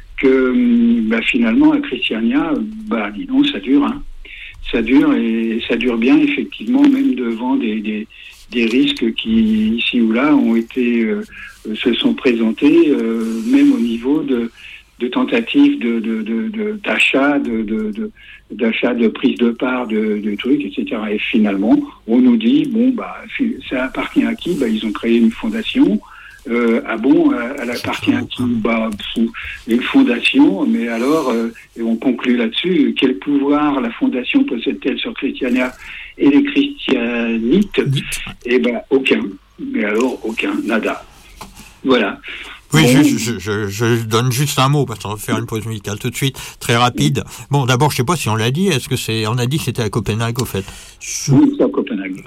que bah, finalement à Christiania, bah dis donc, ça dure, hein. Ça dure et ça dure bien, effectivement, même devant des, des, des risques qui, ici ou là, ont été, euh, se sont présentés, euh, même au niveau de, de tentatives de, de, de, de, d'achat, de, de, de, d'achat de prise de part de, de trucs, et cetera. Et finalement, on nous dit, bon, bah, ça appartient à qui? Bah, ils ont créé une fondation. Euh, ah bon, elle appartient à qui? Bah, une fondation, mais alors, euh, et on conclut là-dessus, quel pouvoir la fondation possède-t-elle sur Christiania et les christianites? Eh ben, aucun. Mais alors, aucun, nada. Voilà. Oui, bon. je, je, je, je donne juste un mot, parce qu'on va faire une pause musicale tout de suite, très rapide. Bon, d'abord, je sais pas si on l'a dit, est-ce que c'est, on a dit que c'était à Copenhague, au fait? Oui, c'est à Copenhague.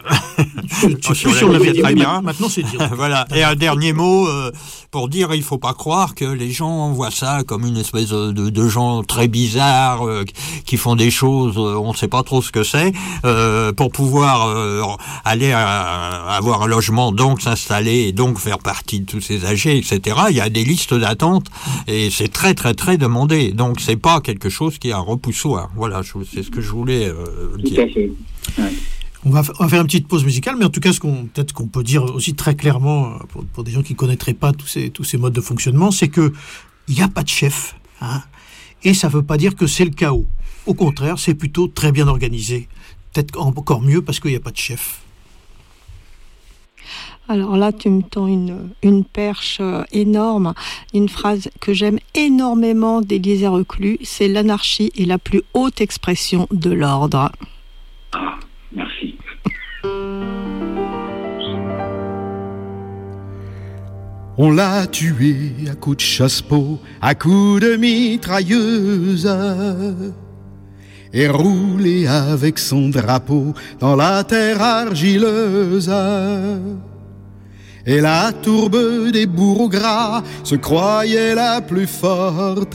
Je suis sûr, on l'avait dit, très bien. Maintenant, c'est dit. Voilà. Et un dernier mot, euh, pour dire, il faut pas croire que les gens voient ça comme une espèce de, de, de gens très bizarres, euh, qui font des choses, euh, on ne sait pas trop ce que c'est, euh, pour pouvoir euh, aller à, à avoir un logement, donc s'installer, et donc faire partie de tous ces âgés, et cetera. Il y a des listes d'attente et c'est très très très demandé. Donc c'est pas quelque chose qui est un repoussoir. Voilà, je, c'est ce que je voulais euh, dire. Tout à fait. Ouais. On va, on va faire une petite pause musicale, mais en tout cas, ce qu'on peut-être qu'on peut dire aussi très clairement pour, pour des gens qui connaîtraient pas tous ces tous ces modes de fonctionnement, c'est que il y a pas de chef, hein, et ça veut pas dire que c'est le chaos. Au contraire, c'est plutôt très bien organisé. Peut-être encore mieux parce qu'il y a pas de chef. Alors là, tu me tends une, une perche euh, énorme, une phrase que j'aime énormément d'Élisée Reclus, c'est « L'anarchie est la plus haute expression de l'ordre ». Ah, merci. On l'a tué à coups de chasse-peau, à coups de mitrailleuse, et roulé avec son drapeau dans la terre argileuse. Et la tourbe des bourreaux gras se croyait la plus forte.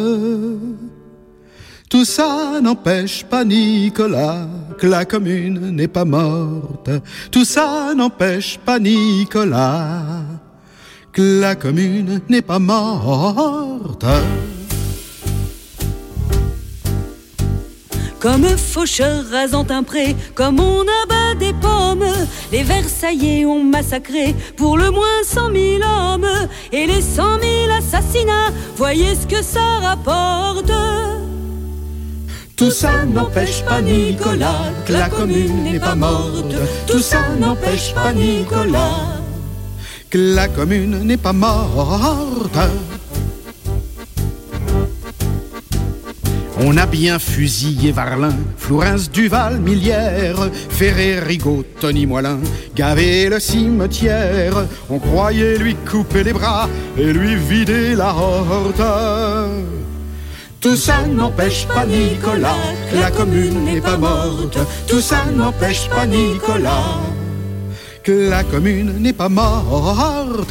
Tout ça n'empêche pas Nicolas que la commune n'est pas morte. Tout ça n'empêche pas Nicolas que la commune n'est pas morte. Comme faucheur rasant un pré, comme on abat des pommes, les Versaillais ont massacré pour le moins cent mille hommes. Et les cent mille assassinats, voyez ce que ça rapporte. Tout ça n'empêche pas Nicolas que la commune n'est pas morte. Tout ça n'empêche pas Nicolas que la commune n'est pas morte. On a bien fusillé Varlin, Flourens, Duval, Millière, Ferré, Rigaud, Tony Moilin, gavé le cimetière. On croyait lui couper les bras et lui vider la horte. Tout ça n'empêche pas Nicolas que la commune n'est pas morte. Tout ça n'empêche pas Nicolas que la commune n'est pas morte.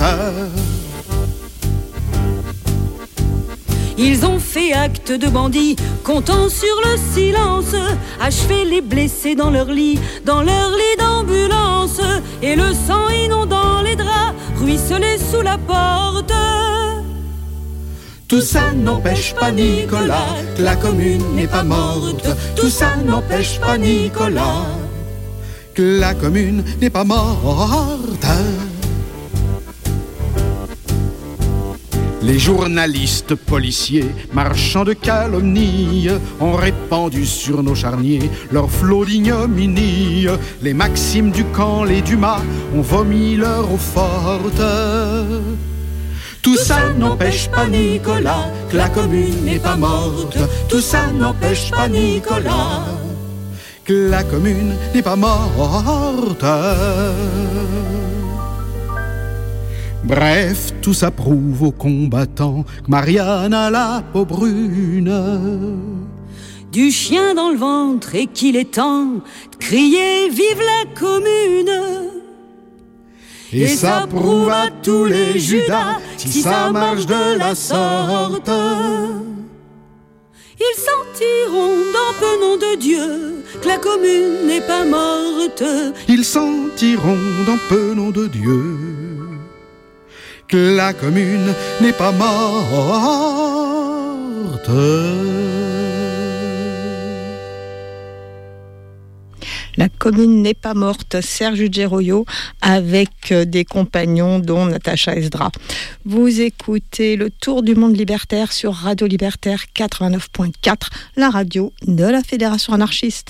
Ils ont fait acte de bandits, comptant sur le silence, achevé les blessés dans leur lit, dans leur lit d'ambulance, et le sang inondant les draps, ruisselait sous la porte. Tout ça n'empêche pas Nicolas que la commune n'est pas morte. Tout ça n'empêche pas Nicolas que la commune n'est pas morte. Les journalistes policiers, marchands de calomnie, ont répandu sur nos charniers leur flot d'ignominie. Les Maximes du camp, les Dumas, ont vomi leur eau forte. Tout ça n'empêche pas Nicolas que la commune n'est pas morte. Tout ça n'empêche pas Nicolas que la commune n'est pas morte. Bref, tout ça prouve aux combattants que Marianne a la peau brune, du chien dans le ventre, et qu'il est temps de crier vive la commune. Et, et ça prouve à tous les Judas, si ça marche de la sorte, ils sentiront d'un peu nom de Dieu que la commune n'est pas morte. Ils sentiront d'un peu nom de Dieu que la commune n'est pas morte. La commune n'est pas morte, Serge Geroyo, avec des compagnons dont Natacha Esdra. Vous écoutez le Tour du monde libertaire sur Radio Libertaire quatre-vingt-neuf point quatre, la radio de la Fédération anarchiste.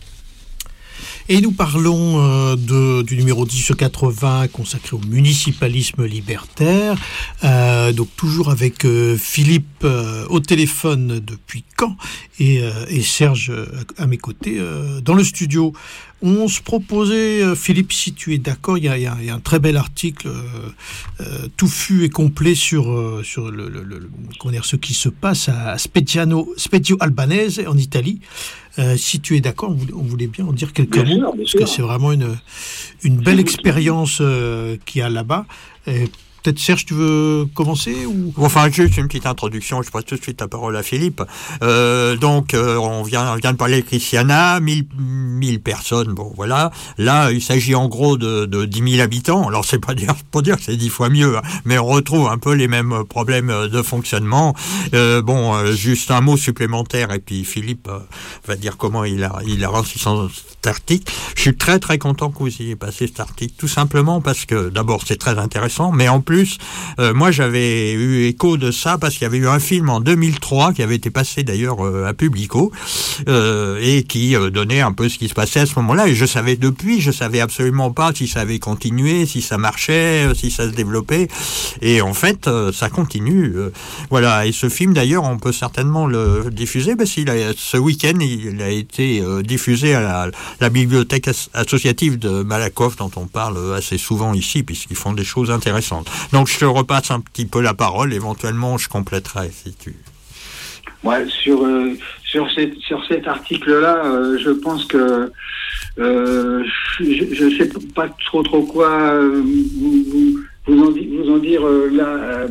Et nous parlons euh, de, du numéro dix sur quatre-vingts consacré au municipalisme libertaire. Euh, donc toujours avec euh, Philippe euh, au téléphone depuis Caen et, euh, et Serge euh, à mes côtés euh, dans le studio. On se proposait, euh, Philippe, si tu es d'accord, il y a, il y a, il y a un très bel article euh, euh, touffu et complet sur, euh, sur le, le, le, comment dire, ce qui se passe à Spettiano, Spetio Albanese en Italie. Euh, si tu es d'accord, on voulait bien en dire quelques bien mots, sûr, parce sûr. que c'est vraiment une, une belle expérience euh, qu'il y a là-bas. Et peut-être, Serge, tu veux commencer ou... Enfin, juste une petite introduction, je passe tout de suite la parole à Philippe. Euh, donc, euh, on, vient, on vient de parler de Christiana, mille, mille personnes, bon, voilà. Là, il s'agit en gros de, de dix mille habitants. Alors, c'est pas dire, pour dire que c'est dix fois mieux, hein, mais on retrouve un peu les mêmes problèmes de fonctionnement. Euh, bon, euh, juste un mot supplémentaire, et puis Philippe euh, va dire comment il a, il a reçu son, cet article. Je suis très, très content que vous ayez passé cet article, tout simplement parce que, d'abord, c'est très intéressant, mais en plus, Plus, euh, moi j'avais eu écho de ça parce qu'il y avait eu un film en deux mille trois qui avait été passé d'ailleurs euh, à Publico euh, et qui euh, donnait un peu ce qui se passait à ce moment-là, et je savais depuis, je savais absolument pas si ça avait continué, si ça marchait, si ça se développait, et en fait euh, ça continue, euh, voilà. Et ce film d'ailleurs on peut certainement le diffuser parce qu'il a, ce week-end il a été euh, diffusé à la, la bibliothèque as- associative de Malakoff dont on parle assez souvent ici puisqu'ils font des choses intéressantes. Donc je te repasse un petit peu la parole, éventuellement je compléterai si tu... Ouais, sur, euh, sur, cette, sur cet article-là, euh, je pense que euh, je ne sais pas trop trop quoi euh, vous, vous, vous, en, vous en dire euh, là, euh,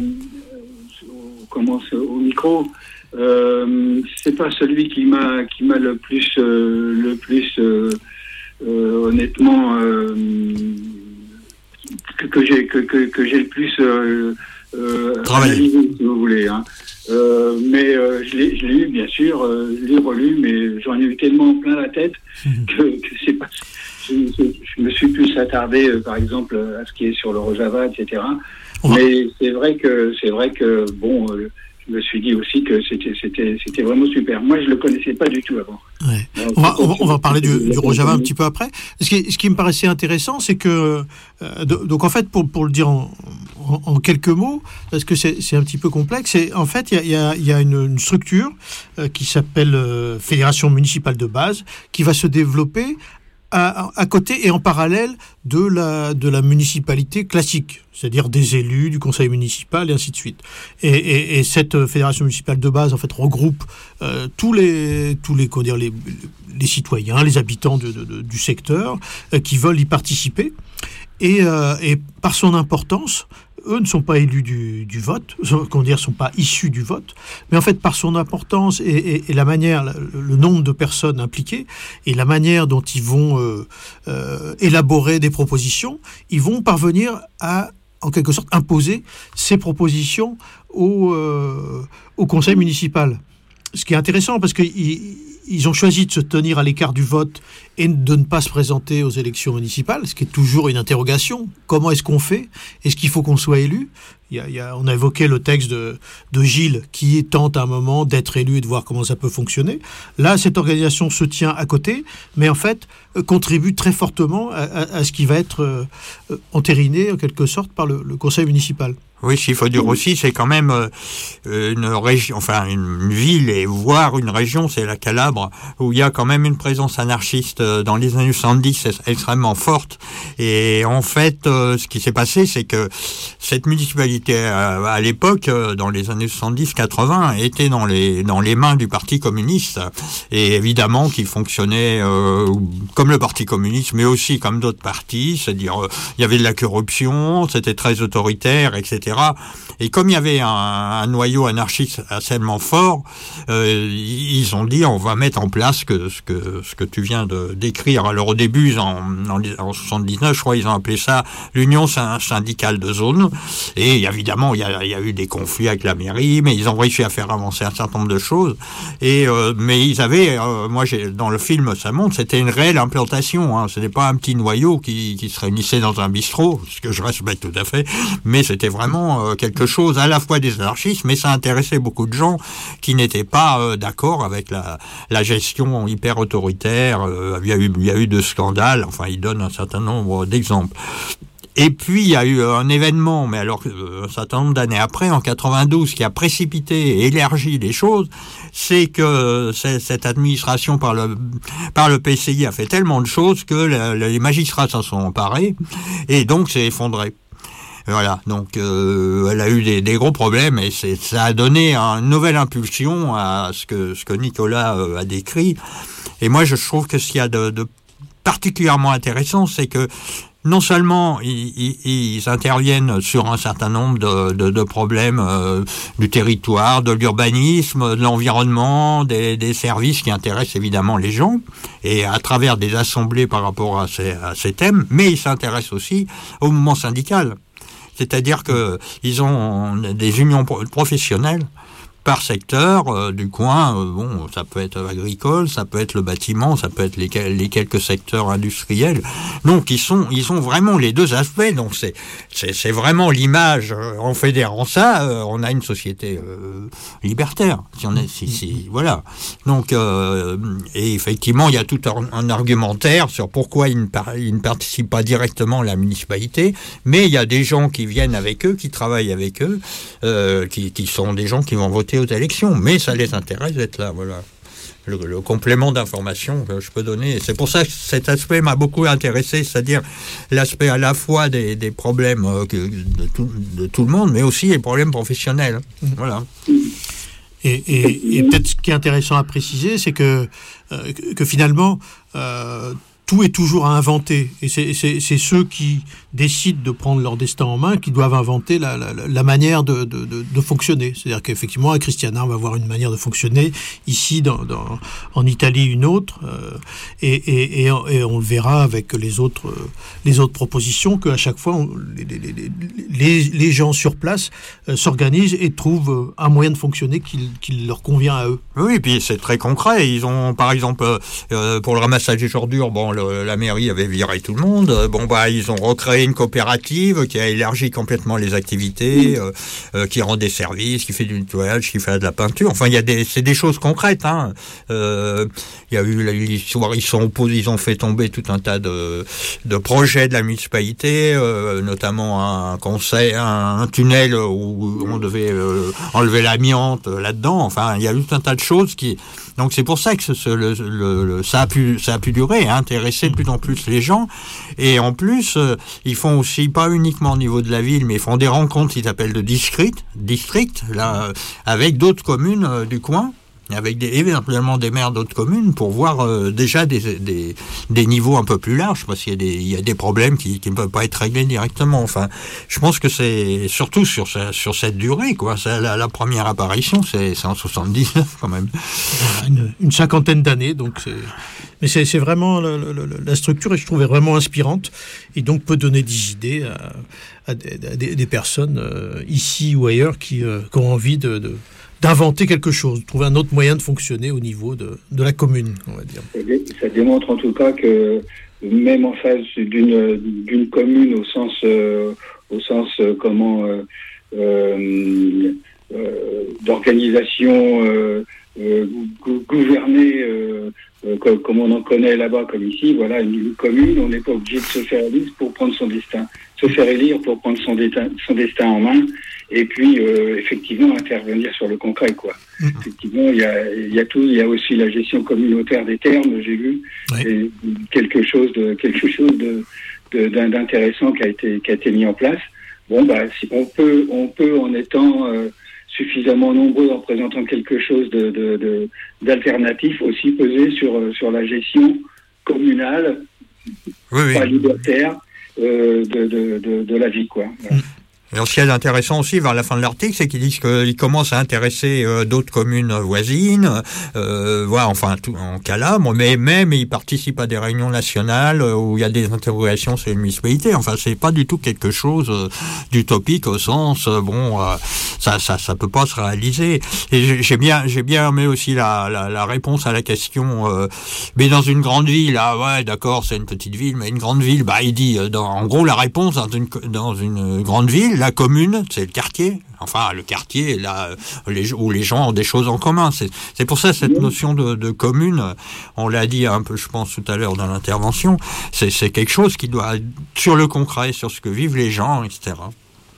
comment, au micro. Euh, c'est pas celui qui m'a qui m'a le plus euh, le plus euh, euh, honnêtement euh, que, que j'ai que, que, que j'ai le plus euh, euh, analysé, si vous voulez, hein. Euh, mais euh, je, l'ai, je l'ai eu bien sûr, euh, je l'ai relu, mais j'en ai eu tellement plein la tête que, que c'est pas. Je, je, je me suis plus attardé, euh, par exemple, à ce qui est sur le Rojava, et cetera. Mais c'est vrai que c'est vrai que bon. Euh, je me suis dit aussi que c'était, c'était, c'était vraiment super. Moi, je ne le connaissais pas du tout avant. Ouais. On, va, on, va, on va parler du, du Rojava un petit peu après. Ce qui, ce qui me paraissait intéressant, c'est que... Euh, donc, en fait, pour, pour le dire en, en, en quelques mots, parce que c'est, c'est un petit peu complexe, c'est, en fait, il y a, y a une, une structure euh, qui s'appelle euh, Fédération municipale de base, qui va se développer à, à côté et en parallèle de la, de la municipalité classique, c'est-à-dire des élus, du conseil municipal et ainsi de suite. Et, et, et cette fédération municipale de base, en fait, regroupe euh, tous les, tous les, comment dire, les, les citoyens, les habitants de, de, de, du secteur euh, qui veulent y participer. Et, euh, et par son importance, eux ne sont pas élus du, du vote, comment dire, ne sont pas issus du vote, mais en fait, par son importance et, et, et la manière, le, le nombre de personnes impliquées et la manière dont ils vont euh, euh, élaborer des propositions, ils vont parvenir à, en quelque sorte, imposer ces propositions au, euh, au conseil municipal. ce qui est intéressant, parce qu'ils ils ont choisi de se tenir à l'écart du vote et de ne pas se présenter aux élections municipales, ce qui est toujours une interrogation. Comment est-ce qu'on fait ? Est-ce qu'il faut qu'on soit élu ? il y a, il y a, On a évoqué le texte de, de Gilles, qui tente à un moment d'être élu et de voir comment ça peut fonctionner. Là, cette organisation se tient à côté, mais en fait, euh, contribue très fortement à, à, à ce qui va être euh, entériné, en quelque sorte, par le, le conseil municipal. Oui, ce qu'il faut dire aussi, c'est quand même euh, une région, enfin une ville et voire une région, c'est la Calabre, où il y a quand même une présence anarchiste euh, dans les années soixante-dix extrêmement forte. Et en fait, euh, ce qui s'est passé, c'est que cette municipalité, euh, à l'époque, euh, dans les années soixante-dix quatre-vingts, était dans les dans les mains du Parti communiste, et évidemment qui fonctionnait euh, comme le Parti communiste, mais aussi comme d'autres partis, c'est-à-dire euh, il y avait de la corruption, c'était très autoritaire, et cetera. Et comme il y avait un, un noyau anarchiste assez fort, euh, ils ont dit on va mettre en place que, ce que ce que tu viens de décrire. Alors au début, en, en, en soixante-dix-neuf, je crois, ils ont appelé ça l'Union syndicale de zone. Et évidemment, il y a, il y a eu des conflits avec la mairie, mais ils ont réussi à faire avancer un certain nombre de choses. Et euh, mais ils avaient, euh, moi, j'ai, dans le film, ça montre, c'était une réelle implantation. Hein. C'était pas un petit noyau qui, qui se réunissait dans un bistrot, ce que je respecte tout à fait, mais c'était vraiment quelque chose à la fois des anarchistes, mais ça intéressait beaucoup de gens qui n'étaient pas euh, d'accord avec la, la gestion hyper autoritaire. Euh, il y a eu, il y a eu de scandales. Enfin, il donne un certain nombre d'exemples. Et puis, il y a eu un événement, mais alors un certain nombre d'années après, en quatre-vingt-douze, qui a précipité et élargi les choses, c'est que cette administration par le, par le P C I a fait tellement de choses que la, les magistrats s'en sont emparés, et donc c'est effondré. Voilà, donc euh, elle a eu des, des gros problèmes et c'est, ça a donné une nouvelle impulsion à ce que, ce que Nicolas euh, a décrit. Et moi, je trouve que ce qu'il y a de, de particulièrement intéressant, c'est que non seulement ils, ils, ils interviennent sur un certain nombre de, de, de problèmes euh, du territoire, de l'urbanisme, de l'environnement, des, des services qui intéressent évidemment les gens, et à travers des assemblées par rapport à ces, à ces thèmes, mais ils s'intéressent aussi au mouvement syndical. C'est-à-dire que ils ont des unions professionnelles par secteur euh, du coin. Euh, bon, ça peut être agricole, ça peut être le bâtiment, ça peut être les, les quelques secteurs industriels. Donc ils sont, ils ont vraiment les deux aspects. Donc c'est, c'est, c'est vraiment l'image. Euh, en fédérant ça, euh, on a une société euh, libertaire. Si on est, si, si, voilà. Donc euh, et effectivement, il y a tout un, un argumentaire sur pourquoi ils ne, par, ils ne participent pas directement à la municipalité, mais il y a des gens qui viennent avec eux, qui travaillent avec eux, euh, qui, qui sont des gens qui vont voter aux élections, mais ça les intéresse d'être là, voilà. Le, le complément d'information que je peux donner. C'est pour ça que cet aspect m'a beaucoup intéressé, c'est-à-dire l'aspect à la fois des, des problèmes de tout, de tout le monde, mais aussi les problèmes professionnels. Voilà. Et, et, et peut-être ce qui est intéressant à préciser, c'est que, euh, que finalement, euh, tout est toujours à inventer. Et c'est, c'est, c'est ceux qui décident de prendre leur destin en main qui doivent inventer la, la, la manière de, de, de, de fonctionner. C'est-à-dire qu'effectivement, à Christiana, on va avoir une manière de fonctionner. Ici, dans, dans, en Italie, une autre. Euh, et, et, et, et on le verra avec les autres, euh, les autres propositions, qu'à chaque fois, on, les, les, les, les gens sur place euh, s'organisent et trouvent un moyen de fonctionner qui, qui leur convient à eux. Oui, et puis c'est très concret. Ils ont, par exemple, euh, pour le ramassage des ordures, bon, le, la mairie avait viré tout le monde. Bon, bah, ils ont recréé une coopérative qui a élargi complètement les activités, euh, euh, qui rend des services, qui fait du nettoyage, qui fait de la peinture. Enfin, il y a des, c'est des choses concrètes, hein. Euh, il y a eu l'histoire, ils sont opposés, ils ont fait tomber tout un tas de, de projets de la municipalité, euh, notamment un conseil, un, un tunnel où on devait euh, enlever l'amiante là-dedans. Enfin, il y a eu tout un tas de choses qui, donc c'est pour ça que ce, ce, le, le, le, ça a pu, ça a pu durer, hein, intéresser de plus en plus les gens. Et en plus, euh, ils font aussi, pas uniquement au niveau de la ville, mais ils font des rencontres qu'ils appellent de district, district, là, avec d'autres communes euh, du coin, avec des, éventuellement des maires d'autres communes, pour voir euh, déjà des, des, des niveaux un peu plus larges, parce qu'il y a des, il y a des problèmes qui, qui ne peuvent pas être réglés directement. Enfin, je pense que c'est surtout sur, sur cette durée, quoi. C'est la, la première apparition, c'est, c'est en soixante-dix-neuf quand même. Une, une cinquantaine d'années, donc c'est... Mais c'est, c'est vraiment le, le, le, la structure, et je trouvais vraiment inspirante, et donc peut donner des idées à, à, des, à des, des personnes euh, ici ou ailleurs qui, euh, qui ont envie de, de, d'inventer quelque chose, de trouver un autre moyen de fonctionner au niveau de, de la commune, on va dire. Ça démontre en tout cas que même en face d'une, d'une commune au sens, euh, au sens euh, comment, euh, euh, euh, d'organisation euh, euh, gou- gouvernée euh, euh, comme, comme on en connaît là-bas, comme ici, voilà, une, une commune, on n'est pas obligé de se faire élire pour prendre son destin, se faire élire pour prendre son, déta- son destin en main, et puis euh, effectivement intervenir sur le concret, quoi. Mmh. Effectivement, il y a, il y a tout, il y a aussi la gestion communautaire des termes, j'ai vu, oui. Et quelque chose de quelque chose de, de d'intéressant qui a été qui a été mis en place. Bon, bah, si on peut on peut en étant euh, suffisamment nombreux, en présentant quelque chose de, de, de d'alternatif, aussi peser sur sur la gestion communale, oui, oui. pas libertaire euh, de, de de de la vie, quoi. Voilà. Mmh. Alors, ce qui est intéressant aussi vers la fin de l'article, c'est qu'ils disent qu'ils commencent à intéresser euh, d'autres communes voisines, euh, voilà, enfin, tout, en calabre, mais même ils participent à des réunions nationales où il y a des interrogations sur les municipalités. Enfin, c'est pas du tout quelque chose euh, d'utopique au sens, euh, bon, euh, ça, ça, ça peut pas se réaliser. Et j'ai bien, j'ai bien aimé aussi la, la, la réponse à la question. Euh, mais dans une grande ville, ah ouais, d'accord, c'est une petite ville, mais une grande ville, bah, il dit, dans, en gros, la réponse dans une dans une grande ville. La commune, c'est le quartier. Enfin, le quartier, là, les, où les gens ont des choses en commun. C'est, c'est pour ça cette notion de, de commune, on l'a dit un peu, je pense, tout à l'heure dans l'intervention, c'est, c'est quelque chose qui doit, sur le concret, sur ce que vivent les gens, et cetera.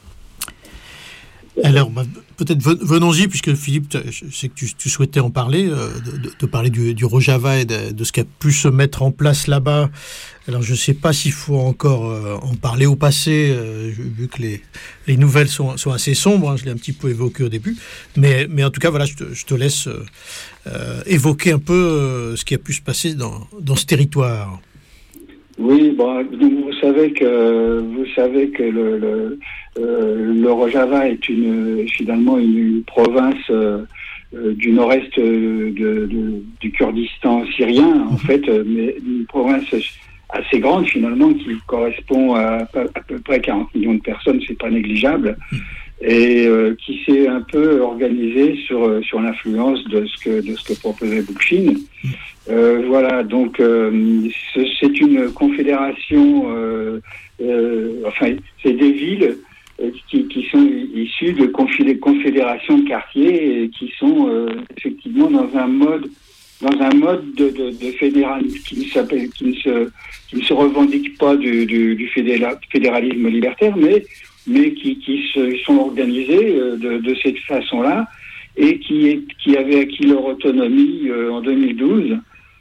Alors, bah, peut-être venons-y, puisque Philippe, je sais que tu, tu souhaitais en parler, euh, de, de parler du, du Rojava et de, de ce qui a pu se mettre en place là-bas. Alors, je ne sais pas s'il faut encore euh, en parler au passé, euh, vu que les, les nouvelles sont, sont assez sombres, hein, je l'ai un petit peu évoqué au début, mais, mais en tout cas, voilà, je te, je te laisse euh, euh, évoquer un peu euh, ce qui a pu se passer dans, dans ce territoire. Oui, bon, donc vous savez que vous savez que le le, euh, le Rojava est une finalement une, une province euh, du nord-est de, de, du Kurdistan syrien, en fait, mais une province assez grande finalement qui correspond à à peu près quarante millions de personnes, c'est pas négligeable, et euh, qui s'est un peu organisée sur sur l'influence de ce que de ce que proposait Boukhin. Euh, voilà, donc euh, c'est une confédération, euh, euh, enfin c'est des villes euh, qui, qui sont issues de confé- confédérations de quartiers et qui sont euh, effectivement dans un mode, dans un mode de, de, de fédéralisme qui ne s'appelle, qui ne se, qui ne se revendique pas du, du, du fédéralisme libertaire, mais mais qui, qui se sont organisés de, de cette façon-là et qui, qui avaient acquis leur autonomie euh, en deux mille douze.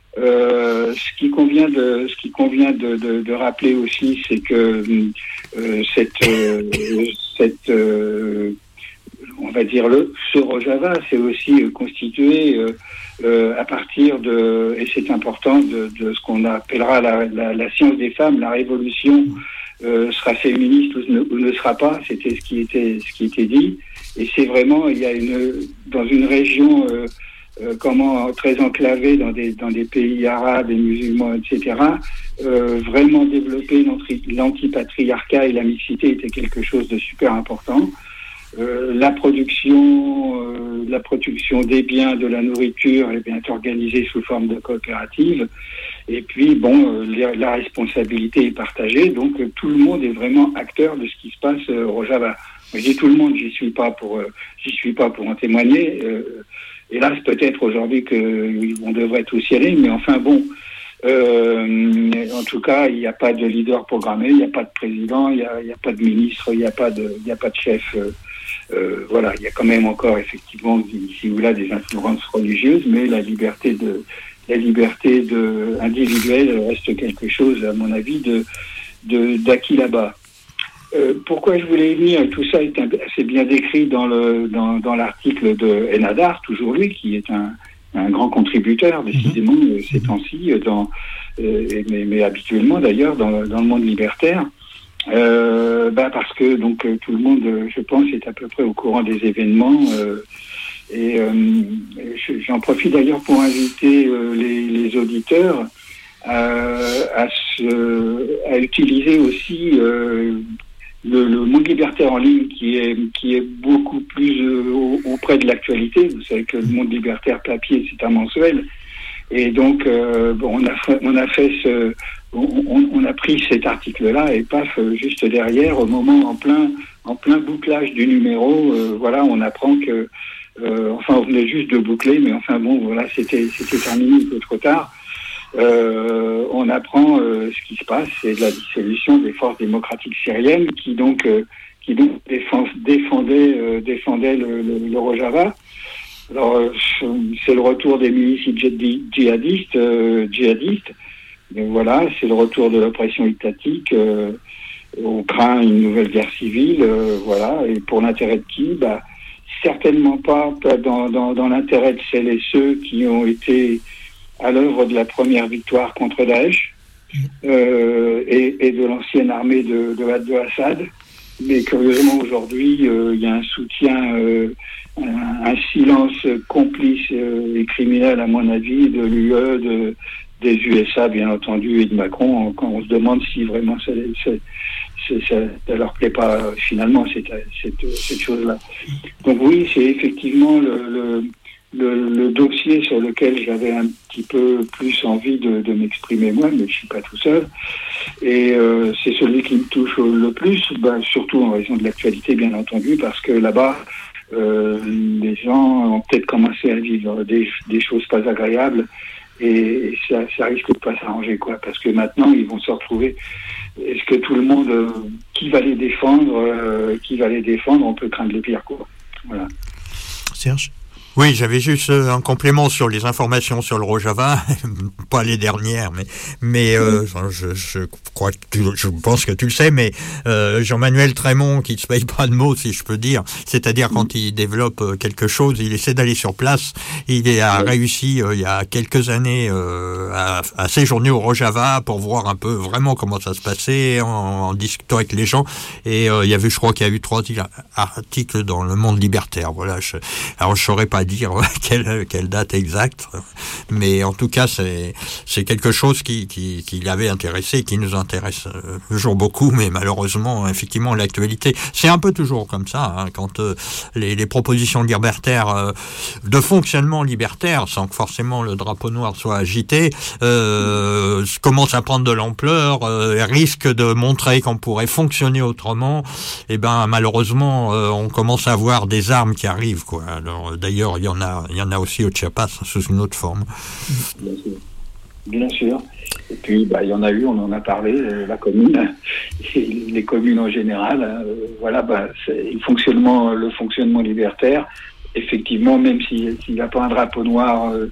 Euh, ce qui convient de ce qui convient de, de, de rappeler aussi, c'est que euh, cette euh, cette euh, on va dire le ce Rojava, c'est aussi constitué euh, euh, à partir de, et c'est important, de, de ce qu'on appellera la, la, la science des femmes, la révolution euh, sera féministe ou ne, ou ne sera pas. C'était ce qui était ce qui était dit, et c'est vraiment, il y a une dans une région euh, Euh, comment très enclavé dans des dans des pays arabes et musulmans, et cetera. Euh, vraiment développer l'antipatriarcat et la mixité était quelque chose de super important. Euh, la production, euh, la production des biens, de la nourriture, est bien organisée sous forme de coopérative. Et puis bon, euh, la responsabilité est partagée. Donc euh, tout le monde est vraiment acteur de ce qui se passe euh, au Rojava. Je dis tout le monde, j'y suis pas pour, euh, j'y suis pas pour en témoigner. Euh, Hélas, peut-être aujourd'hui qu'on devrait tous y aller, mais enfin bon, euh, en tout cas, il n'y a pas de leader programmé, il n'y a pas de président, il n'y a, il y a pas de ministre, il n'y a pas de, il y a pas de chef. Euh, euh, voilà, il y a quand même encore effectivement ici ou là des influences religieuses, mais la liberté de, la liberté de individuelle reste quelque chose, à mon avis, de, de d'acquis là-bas. Euh, pourquoi je voulais y venir, et tout ça est assez bien décrit dans le dans, dans l'article de Enadar, toujours lui, qui est un, un grand contributeur, décidément, mmh. ces temps-ci, dans, euh, mais, mais habituellement d'ailleurs dans, dans le monde libertaire, euh, bah parce que donc tout le monde, je pense, est à peu près au courant des événements. Euh, et euh, j'en profite d'ailleurs pour inviter euh, les, les auditeurs euh, à, se, à utiliser aussi euh, le, le monde libertaire en ligne qui est qui est beaucoup plus euh, auprès de l'actualité. Vous savez que le monde libertaire papier, c'est un mensuel. Et donc, euh, bon, on a fait, on a fait ce, on, on a pris cet article-là et paf, juste derrière, au moment en plein, en plein bouclage du numéro, euh, voilà, on apprend que, euh, enfin, on venait juste de boucler, mais enfin bon, voilà, c'était, c'était terminé un peu trop tard. Euh, on apprend euh, ce qui se passe, c'est la dissolution des forces démocratiques syriennes qui donc, euh, qui donc défend, défendaient, euh, défendaient le, le, le Rojava. Alors, c'est le retour des milices djihadistes, euh, djihadistes. Et voilà, c'est le retour de l'oppression étatique. Euh, on craint une nouvelle guerre civile, euh, voilà. Et pour l'intérêt de qui? Bah, certainement pas, pas dans, dans, dans l'intérêt de celles et ceux qui ont été à l'œuvre de la première victoire contre Daesh euh, et, et de l'ancienne armée de, de, de Assad. Mais curieusement, aujourd'hui, euh, il y a un soutien, euh, un, un silence complice euh, et criminel, à mon avis, de l'U E, de, des U S A, bien entendu, et de Macron, quand on se demande si vraiment ça, ça, ça, ça, ça leur plaît pas, euh, finalement, cette, cette, cette chose-là. Donc oui, c'est effectivement le, le, le, le dossier sur lequel j'avais un petit peu plus envie de, de m'exprimer moi, mais je suis pas tout seul. Et euh, c'est celui qui me touche le plus, ben, surtout en raison de l'actualité, bien entendu, parce que là-bas, euh, les gens ont peut-être commencé à vivre des, des choses pas agréables, et, et ça, ça risque de pas s'arranger, quoi, parce que maintenant, ils vont se retrouver. Est-ce que tout le monde, euh, qui va les défendre, euh, qui va les défendre, on peut craindre le pire, quoi. Voilà. Serge ? Oui, j'avais juste un complément sur les informations sur le Rojava, pas les dernières, mais mais euh, je, je crois que tu, je pense que tu le sais, mais euh, Jean-Manuel Trémont, qui ne se paye pas de mots, si je peux dire, c'est-à-dire quand il développe quelque chose, il essaie d'aller sur place. Il a réussi euh, il y a quelques années euh, à, à séjourner au Rojava pour voir un peu vraiment comment ça se passait, en, en discutant avec les gens. Et euh, il y avait, je crois qu'il y a eu trois articles dans le Monde libertaire. Voilà. Je, alors je saurais pas dire quelle, quelle date exacte, mais en tout cas c'est c'est quelque chose qui qui, qui l'avait intéressé, qui nous intéresse toujours beaucoup, mais malheureusement effectivement l'actualité c'est un peu toujours comme ça, hein, quand euh, les, les propositions libertaires euh, de fonctionnement libertaire, sans que forcément le drapeau noir soit agité, euh, commencent à prendre de l'ampleur, euh, risquent de montrer qu'on pourrait fonctionner autrement, et ben malheureusement euh, on commence à voir des armes qui arrivent, quoi. Alors d'ailleurs il y en a, il y en a aussi au Chiapas sous une autre forme. Bien sûr. Bien sûr. Et puis, bah, il y en a eu, on en a parlé, euh, la commune, et les communes en général. Euh, voilà, bah, c'est le fonctionnement, le fonctionnement libertaire. Effectivement, même s'il n'y a pas un drapeau noir euh,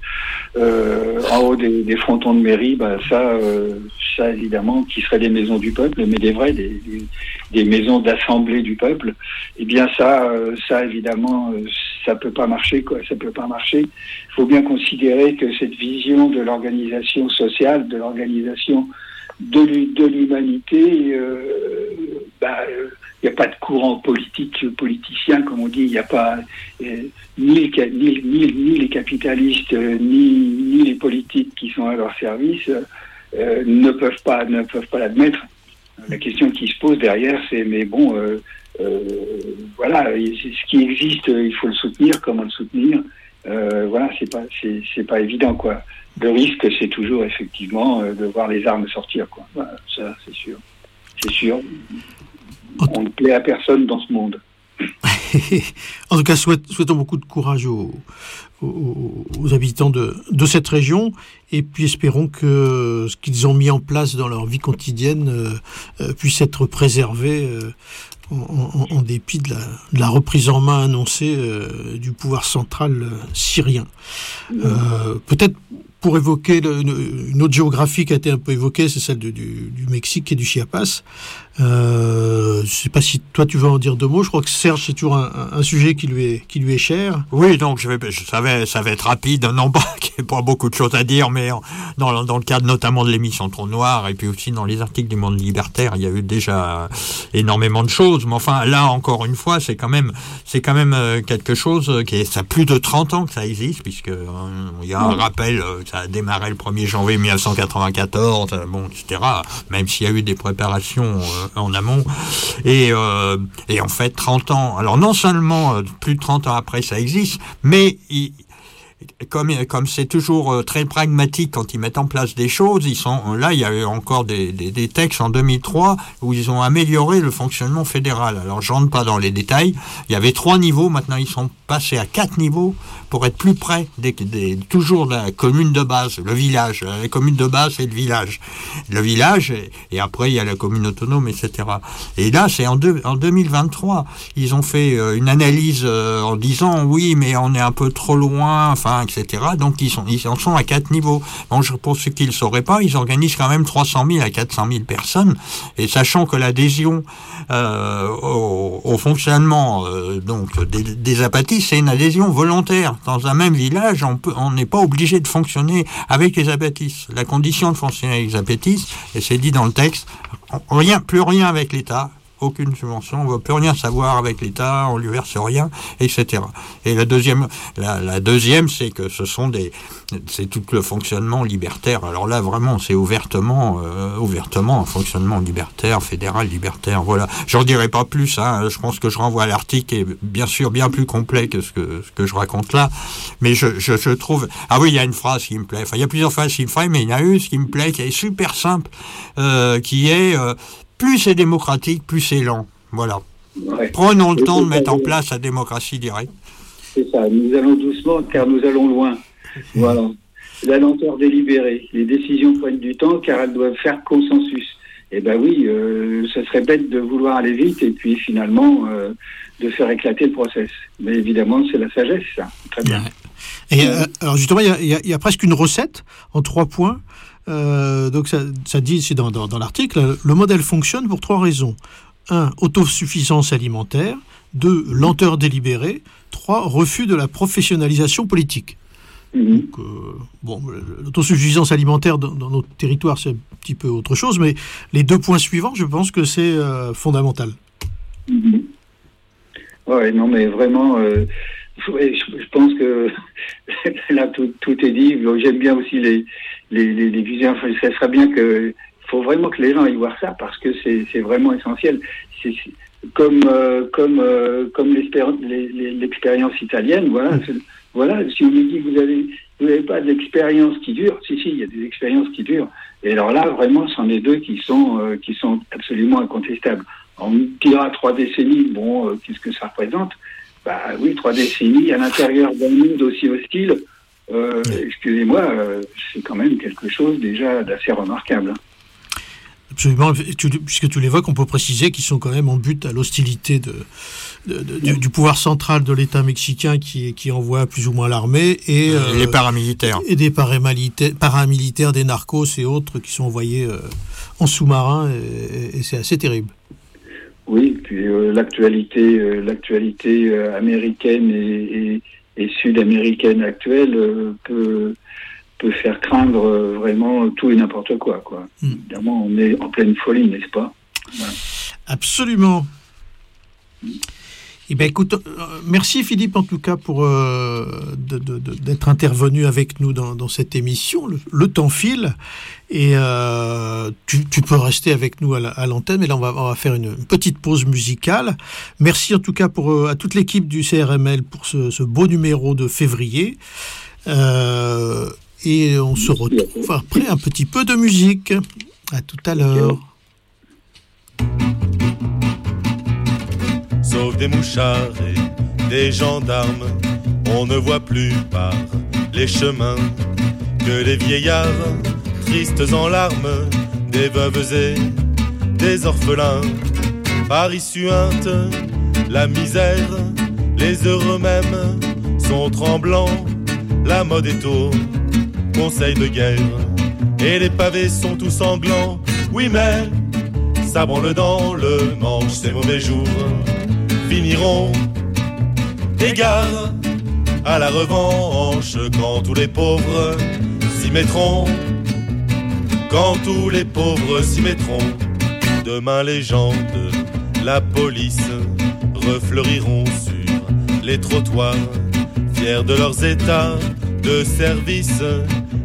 euh, en haut des, des frontons de mairie, bah, ça, euh, ça évidemment, qui seraient des maisons du peuple, mais des vrais, des, des, des maisons d'assemblée du peuple, eh bien ça, euh, ça évidemment, euh, ça peut pas marcher, quoi. Ça peut pas marcher. Il faut bien considérer que cette vision de l'organisation sociale, de l'organisation de, de l'humanité, euh, bah, euh, il n'y a pas de courant politique, politicien, comme on dit. Il n'y a pas euh, ni, les, ni, ni, ni les capitalistes, euh, ni, ni les politiques qui sont à leur service euh, ne peuvent pas, ne peuvent pas l'admettre. La question qui se pose derrière, c'est mais bon, euh, euh, voilà, ce qui existe, il faut le soutenir. Comment le soutenir? euh, Voilà, c'est pas, c'est, c'est pas évident, quoi. Le risque, c'est toujours effectivement euh, de voir les armes sortir, quoi. Voilà, ça, c'est sûr, c'est sûr. On ne plaît à personne dans ce monde. En tout cas, souhaite, souhaitons beaucoup de courage aux, aux, aux habitants de, de cette région, et puis espérons que ce qu'ils ont mis en place dans leur vie quotidienne euh, euh, puisse être préservé euh, en, en, en dépit de la, de la reprise en main annoncée euh, du pouvoir central euh, syrien. Euh, peut-être pour évoquer le, une, une autre géographie qui a été un peu évoquée, c'est celle de, du, du Mexique et du Chiapas. Euh, je ne sais pas si toi tu veux en dire deux mots. Je crois que Serge, c'est toujours un, un sujet qui lui est, qui lui est cher. Oui, donc je, vais, je savais, ça va être rapide. Non pas qu'il n'y ait pas beaucoup de choses à dire, mais dans, dans le cadre notamment de l'émission Trou Noir et puis aussi dans les articles du Monde libertaire, il y a eu déjà énormément de choses. Mais enfin, là encore une fois, c'est quand même, c'est quand même quelque chose qui est, ça a plus de trente ans que ça existe, puisque euh, il y a un rappel, ça ça a démarré le premier janvier mille neuf cent quatre-vingt-quatorze, bon, et cetera. Même s'il y a eu des préparations euh, en amont. Et, euh, et en fait, trente ans. Alors non seulement euh, plus de trente ans après, ça existe, mais il, Comme, comme c'est toujours très pragmatique quand ils mettent en place des choses, ils sont là. Il y a eu encore des, des, des textes en deux mille trois où ils ont amélioré le fonctionnement fédéral. Alors, je rentre pas dans les détails. Il y avait trois niveaux. Maintenant, ils sont passés à quatre niveaux pour être plus près des, des toujours de la commune de base, le village. La commune de base, c'est le village, le village, et, et après il y a la commune autonome, et cetera. Et là, c'est en, deux, en deux mille vingt-trois, ils ont fait euh, une analyse euh, en disant oui, mais on est un peu trop loin. Enfin, et cetera. Donc ils sont, ils en sont à quatre niveaux. Bon, pour ceux qui ne le sauraient pas, ils organisent quand même trois cent mille à quatre cent mille personnes. Et sachant que l'adhésion euh, au, au fonctionnement euh, donc des, des apatistes, c'est une adhésion volontaire. Dans un même village, on peut, on n'est pas obligé de fonctionner avec les apatistes. La condition de fonctionner avec les apatistes, et c'est dit dans le texte, rien, plus rien avec l'État. Aucune subvention, on ne veut plus rien savoir avec l'État, on lui verse rien, et cetera. Et la deuxième, la, la deuxième, c'est que ce sont des, c'est tout le fonctionnement libertaire. Alors là, vraiment, c'est ouvertement, euh, ouvertement un fonctionnement libertaire, fédéral, libertaire. Voilà. J'en dirai pas plus. Hein. Je pense que je renvoie à l'article qui est bien sûr bien plus complet que ce que ce que je raconte là. Mais je, je, je trouve. Ah oui, il y a une phrase qui me plaît. Enfin, il y a plusieurs phrases qui me plaisent, mais il y en a une qui me plaît, qui est super simple, euh, qui est euh, plus c'est démocratique, plus c'est lent. Voilà. Ouais. Prenons le Et temps de mettre en place la démocratie directe. C'est ça. Nous allons doucement, car nous allons loin. Voilà. La lenteur délibérée. Les décisions prennent du temps, car elles doivent faire consensus. Eh ben oui, euh, ce serait bête de vouloir aller vite et puis finalement euh, de faire éclater le process. Mais évidemment, c'est la sagesse, ça. Très bien. Ouais. Et euh, alors justement, il y, y, y a presque une recette en trois points. Euh, donc ça, ça dit ici dans, dans, dans l'article, le modèle fonctionne pour trois raisons. Un, autosuffisance alimentaire. Deux, lenteur délibérée. Trois, refus de la professionnalisation politique. Mmh. Donc, euh, bon, l'autosuffisance alimentaire dans, dans notre territoire, c'est un petit peu autre chose, mais les deux points suivants, je pense que c'est euh, fondamental. Mmh. Ouais, non, mais vraiment, euh, je, je pense que là, tout, tout est dit. J'aime bien aussi les les, les, les visions. Ça serait bien que, il faut vraiment que les gens aillent voir ça parce que c'est, c'est vraiment essentiel. C'est, c'est comme euh, comme euh, comme l'expérience, les, les, l'expérience italienne. Voilà, c'est, voilà. Si on nous dit que vous avez vous n'avez pas d'expérience qui dure, si si, il y a des expériences qui durent. Et alors là, vraiment, c'en est deux qui sont euh, qui sont absolument incontestables. On dira trois décennies. Bon, euh, qu'est-ce que ça représente? Bah oui, trois décennies à l'intérieur d'un monde aussi hostile. Euh, excusez-moi, euh, c'est quand même quelque chose déjà d'assez remarquable. Absolument, tu, puisque tu l'évoques, on peut préciser qu'ils sont quand même en but à l'hostilité de, de, de, du, du pouvoir central de l'État mexicain qui, qui envoie plus ou moins l'armée et, euh, et les paramilitaires. Et des paramilitaires, paramilitaires, des narcos et autres qui sont envoyés euh, en sous-marin et, et c'est assez terrible. Oui, puis euh, l'actualité, euh, l'actualité euh, américaine et, et, et sud-américaine actuelle euh, peut, peut faire craindre euh, vraiment tout et n'importe quoi, quoi. Mm. Évidemment, on est en pleine folie, n'est-ce pas? Voilà. Absolument. Mm. Eh bien, écoute, euh, merci Philippe en tout cas pour euh, de, de, de, d'être intervenu avec nous dans, dans cette émission. Le, le temps file et euh, tu, tu peux rester avec nous à, la, à l'antenne, mais là on va, on va faire une, une petite pause musicale. Merci en tout cas pour, euh, à toute l'équipe du C R M L pour ce, ce beau numéro de février. Euh, et on se retrouve après un petit peu de musique. À tout à l'heure. Sauf des mouchards et des gendarmes, on ne voit plus par les chemins que les vieillards, tristes en larmes, des veuves et des orphelins. Paris suinte, la misère, les heureux même sont tremblants, la mode est au conseil de guerre, et les pavés sont tous sanglants. Oui mais, ça branle dans le manche, ces mauvais jours finiront égards à la revanche quand tous les pauvres s'y mettront, quand tous les pauvres s'y mettront. Demain les gens de la police refleuriront sur les trottoirs, fiers de leurs états de service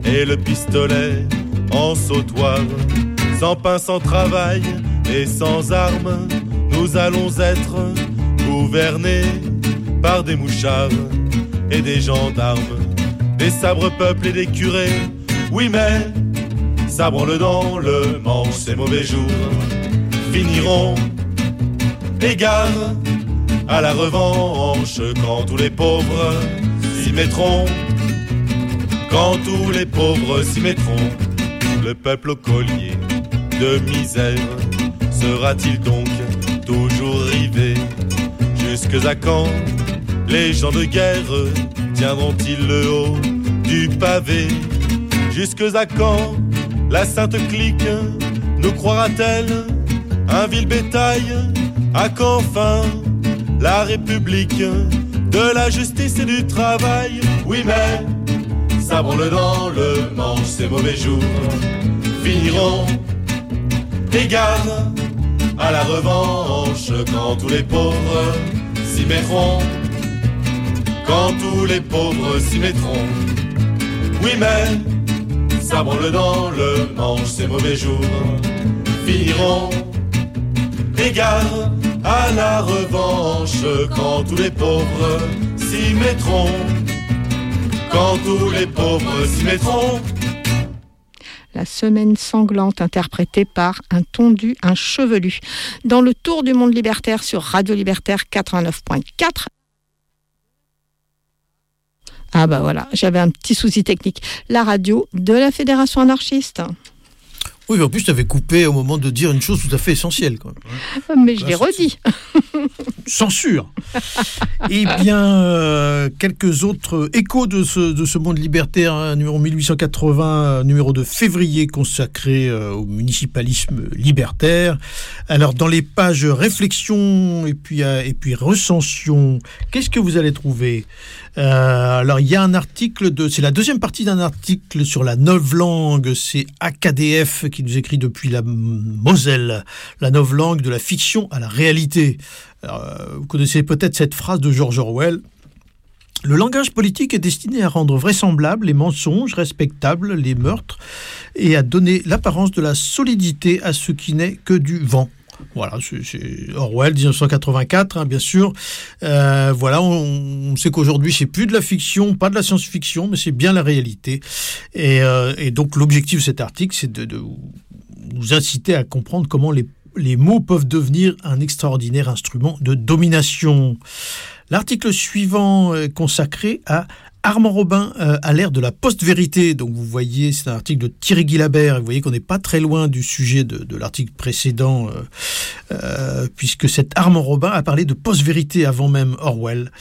et le pistolet en sautoir. Sans pain, sans travail et sans armes, nous allons être gouvernés par des mouchards et des gendarmes, des sabres peuples et des curés. Oui mais, sabre-le dans le manche, ces mauvais jours finiront égards à la revanche quand tous les pauvres s'y mettront. Quand tous les pauvres s'y mettront, le peuple au collier de misère sera-t-il donc toujours rivé? Jusque à quand les gens de guerre tiendront-ils le haut du pavé? Jusque à quand la sainte clique nous croira-t-elle un vil bétail? À quand enfin la République de la justice et du travail? Oui mais, sabre-le dans le manche, ces mauvais jours finiront égards à la revanche quand tous les pauvres s'y mettront. Quand tous les pauvres s'y mettront. Oui mais, sabre-le dans le manche, ces mauvais jours finiront égards à la revanche quand tous les pauvres s'y mettront. Quand tous les pauvres s'y mettront. La semaine sanglante interprétée par un tondu, un chevelu. Dans le tour du monde libertaire sur Radio Libertaire quatre-vingt-neuf point quatre. Ah bah voilà, j'avais un petit souci technique. La radio de la Fédération anarchiste. Oui, mais en plus, tu avais coupé au moment de dire une chose tout à fait essentielle. Quoi. Mais je l'ai redit. Censure. Eh bien, euh, quelques autres échos de ce, de ce monde libertaire, hein, numéro mille huit cent quatre-vingts, numéro de février consacré euh, au municipalisme libertaire. Alors, dans les pages réflexion et puis, euh, et puis recension, qu'est-ce que vous allez trouver ? Euh, alors, il y a un article, de, c'est la deuxième partie d'un article sur la novlangue, c'est A K D F qui nous écrit depuis la Moselle, la novlangue de la fiction à la réalité. Alors, euh, vous connaissez peut-être cette phrase de George Orwell. Le langage politique est destiné à rendre vraisemblables les mensonges, respectables les meurtres, et à donner l'apparence de la solidité à ce qui n'est que du vent. Voilà, c'est, c'est Orwell, dix-neuf cent quatre-vingt-quatre, hein, bien sûr. Euh, voilà, on, on sait qu'aujourd'hui, c'est plus de la fiction, pas de la science-fiction, mais c'est bien la réalité. Et, euh, et donc, l'objectif de cet article, c'est de, de nous inciter à comprendre comment les, les mots peuvent devenir un extraordinaire instrument de domination. L'article suivant est consacré à Armand Robin euh, à l'ère de la post-vérité. Donc vous voyez, c'est un article de Thierry Guilabert. Vous voyez qu'on n'est pas très loin du sujet de, de l'article précédent, euh, euh, puisque cet Armand Robin a parlé de post-vérité avant même Orwell.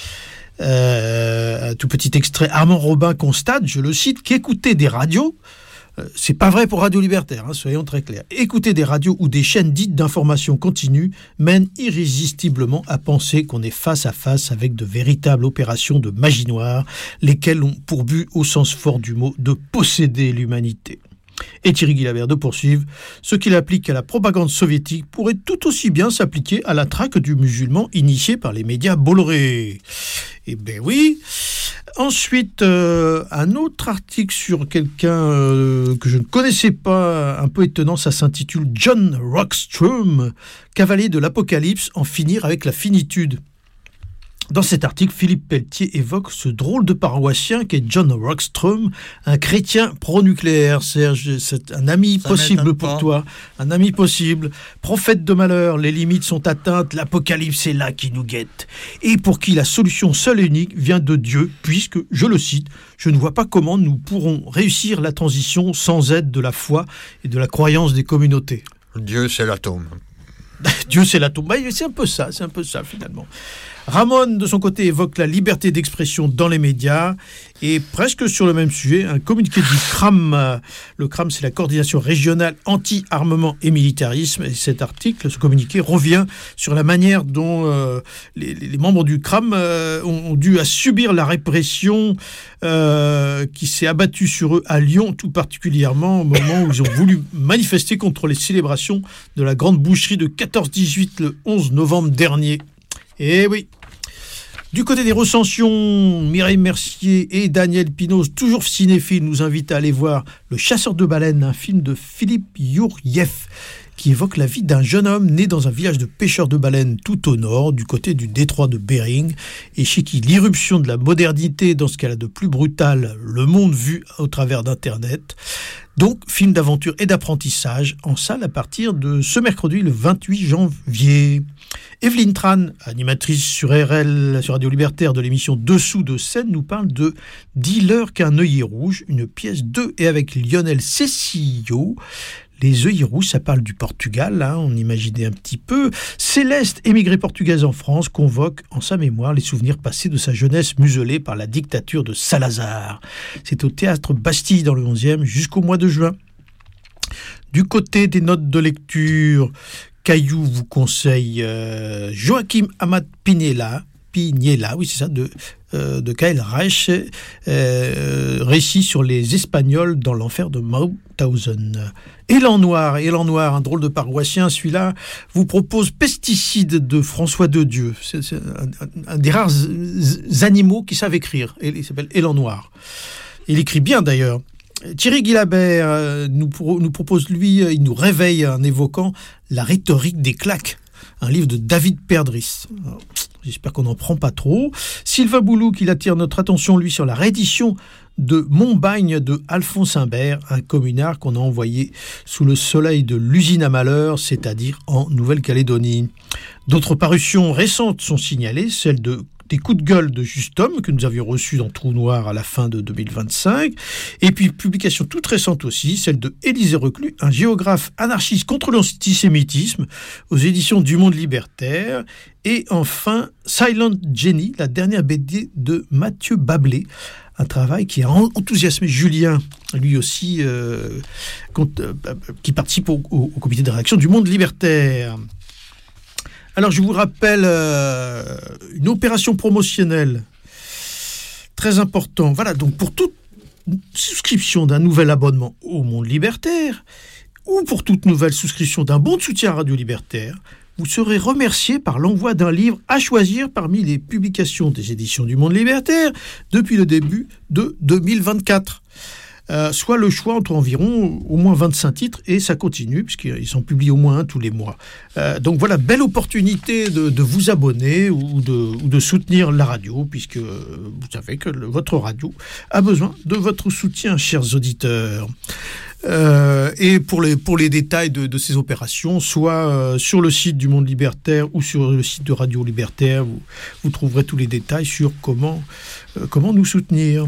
Euh, un tout petit extrait. Armand Robin constate, je le cite, qu'écouter des radios, euh, c'est pas vrai pour Radio Libertaire, hein, soyons très clairs. Écouter des radios ou des chaînes dites d'information continue mène irrésistiblement à penser qu'on est face à face avec de véritables opérations de magie noire, lesquelles ont pour but, au sens fort du mot, de posséder l'humanité. Et Thierry Guilabert de poursuivre, ce qu'il applique à la propagande soviétique pourrait tout aussi bien s'appliquer à la traque du musulman initiée par les médias Bolloré. Eh bien oui. Ensuite, euh, un autre article sur quelqu'un euh, que je ne connaissais pas, un peu étonnant, ça s'intitule « John Rockström, cavalier de l'Apocalypse, en finir avec la finitude ». Dans cet article, Philippe Pelletier évoque ce drôle de paroissien qu'est John Rockström, un chrétien pro-nucléaire. Serge, c'est un ami Ça possible pour toi, un ami possible, prophète de malheur, les limites sont atteintes, l'apocalypse est là qui nous guette. Et pour qui la solution seule et unique vient de Dieu, puisque, je le cite, je ne vois pas comment nous pourrons réussir la transition sans aide de la foi et de la croyance des communautés. Dieu, c'est l'atome. Dieu, c'est l'atome. Bah, c'est un peu ça, c'est un peu ça finalement. Ramon, de son côté, évoque la liberté d'expression dans les médias et presque sur le même sujet, un communiqué du C R A M. Le C R A M, c'est la coordination régionale anti-armement et militarisme. Et cet article, ce communiqué, revient sur la manière dont euh, les, les membres du C R A M euh, ont, ont dû à subir la répression euh, qui s'est abattue sur eux à Lyon, tout particulièrement au moment où ils ont voulu manifester contre les célébrations de la grande boucherie de quatorze dix-huit le onze novembre dernier. Eh oui. Du côté des recensions, Mireille Mercier et Daniel Pinos, toujours cinéphiles, nous invitent à aller voir Le Chasseur de baleines, un film de Philippe Yourieff, qui évoque la vie d'un jeune homme né dans un village de pêcheurs de baleines tout au nord, du côté du détroit de Bering, et chez qui l'irruption de la modernité dans ce qu'elle a de plus brutal, le monde vu au travers d'Internet. Donc, film d'aventure et d'apprentissage en salle à partir de ce mercredi, le vingt-huit janvier. Evelyne Tran, animatrice sur R L, sur Radio Libertaire de l'émission Dessous de scène, nous parle de Dealer qu'un œillet rouge, une pièce de et avec Lionel Cecilio. Les œillets rouges, ça parle du Portugal, hein, on imaginait un petit peu. Céleste, émigrée portugaise en France, convoque en sa mémoire les souvenirs passés de sa jeunesse muselée par la dictature de Salazar. C'est au Théâtre Bastille dans le onzième jusqu'au mois de juin. Du côté des notes de lecture, Caillou vous conseille euh, Joachim Amat Piniella, Piniella, oui c'est ça, de, euh, de Kyle Reich, euh, récit sur les Espagnols dans l'enfer de Mauthausen. Élan Noir, Élan Noir, un drôle de paroissien, celui-là vous propose Pesticides de François Dedieu. C'est, c'est un, un des rares animaux qui savent écrire, il s'appelle Élan Noir. Il écrit bien d'ailleurs. Thierry Guilabert euh, nous, pro, nous propose, lui, euh, il nous réveille en évoquant La rhétorique des claques, un livre de David Perdris. Alors, j'espère qu'on n'en prend pas trop. Sylvain Boulou, qui attire notre attention, lui, sur la réédition de Montbagne de Alphonse Imbert, un communard qu'on a envoyé sous le soleil de l'usine à malheur, c'est-à-dire en Nouvelle-Calédonie. D'autres parutions récentes sont signalées, celles de des coups de gueule de Justum que nous avions reçus dans Trou Noir à la fin de deux mille vingt-cinq, et puis publication toute récente aussi, celle de Élisée Reclus, un géographe anarchiste contre l'antisémitisme, aux éditions du Monde Libertaire, et enfin Silent Jenny, la dernière B D de Mathieu Bablé, un travail qui a enthousiasmé Julien, lui aussi, euh, compte, euh, qui participe au, au, au comité de rédaction du Monde Libertaire. Alors, je vous rappelle euh, une opération promotionnelle très importante. Voilà, donc pour toute souscription d'un nouvel abonnement au Monde Libertaire ou pour toute nouvelle souscription d'un bon de soutien à Radio Libertaire, vous serez remercié par l'envoi d'un livre à choisir parmi les publications des éditions du Monde Libertaire depuis le début de deux mille vingt-quatre. Euh, soit le choix entre environ au moins vingt-cinq titres, et ça continue, puisqu'ils sont publiés au moins un tous les mois. Euh, donc voilà, belle opportunité de, de vous abonner ou de, ou de soutenir la radio, puisque vous savez que le, votre radio a besoin de votre soutien, chers auditeurs. Euh, et pour les, pour les détails de, de ces opérations, soit euh, sur le site du Monde Libertaire ou sur le site de Radio Libertaire, vous, vous trouverez tous les détails sur comment, euh, comment nous soutenir.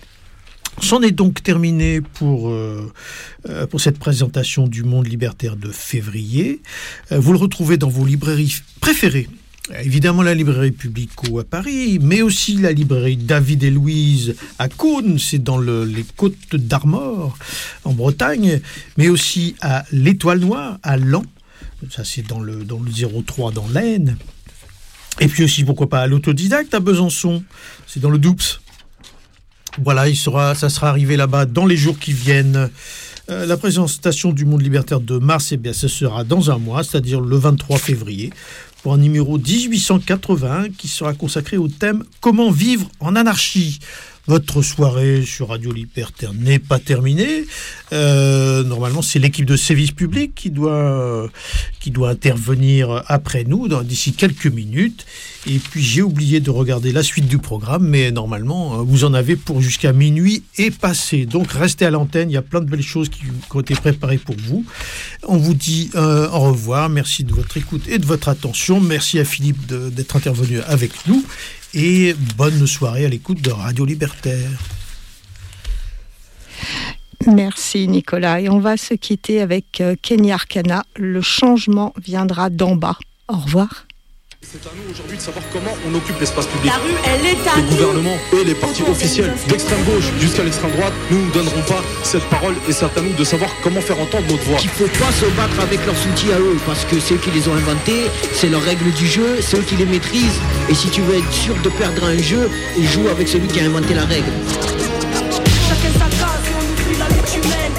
C'en est donc terminé pour, euh, pour cette présentation du Monde Libertaire de février. Euh, vous le retrouvez dans vos librairies préférées. Évidemment la librairie Publico à Paris, mais aussi la librairie David et Louise à Cône, c'est dans le, les Côtes d'Armor en Bretagne, mais aussi à l'Étoile Noire à Laon, ça c'est dans le, dans le zéro trois dans l'Aisne. Et puis aussi pourquoi pas à l'Autodidacte à Besançon, c'est dans le Doubs. Voilà, il sera, ça sera arrivé là-bas dans les jours qui viennent. Euh, la présentation du Monde Libertaire de mars, eh bien, ce sera dans un mois, c'est-à-dire le vingt-trois février, pour un numéro dix-huit cent quatre-vingt qui sera consacré au thème « Comment vivre en anarchie ?» Votre soirée sur Radio Libertaire n'est pas terminée. Euh, normalement, c'est l'équipe de service public qui doit, euh, qui doit intervenir après nous, dans, d'ici quelques minutes. Et puis, j'ai oublié de regarder la suite du programme, mais normalement, vous en avez pour jusqu'à minuit et passé. Donc, restez à l'antenne, il y a plein de belles choses qui, qui ont été préparées pour vous. On vous dit euh, au revoir, merci de votre écoute et de votre attention. Merci à Philippe de, d'être intervenu avec nous. Et bonne soirée à l'écoute de Radio Libertaire. Merci Nicolas. Et on va se quitter avec Kenny Arcana. Le changement viendra d'en bas. Au revoir. C'est à nous aujourd'hui de savoir comment on occupe l'espace public. La rue, elle est à Le nous. gouvernement et les partis officiels, d'extrême gauche jusqu'à l'extrême droite, nous ne donnerons pas cette parole et c'est à nous de savoir comment faire entendre notre voix. Il ne faut pas se battre avec leurs outils à eux, parce que c'est eux qui les ont inventés, c'est leurs règles du jeu, c'est eux qui les maîtrisent. Et si tu veux être sûr de perdre un jeu, joue avec celui qui a inventé la règle. Chacun sa case et on oublie la lutte humaine.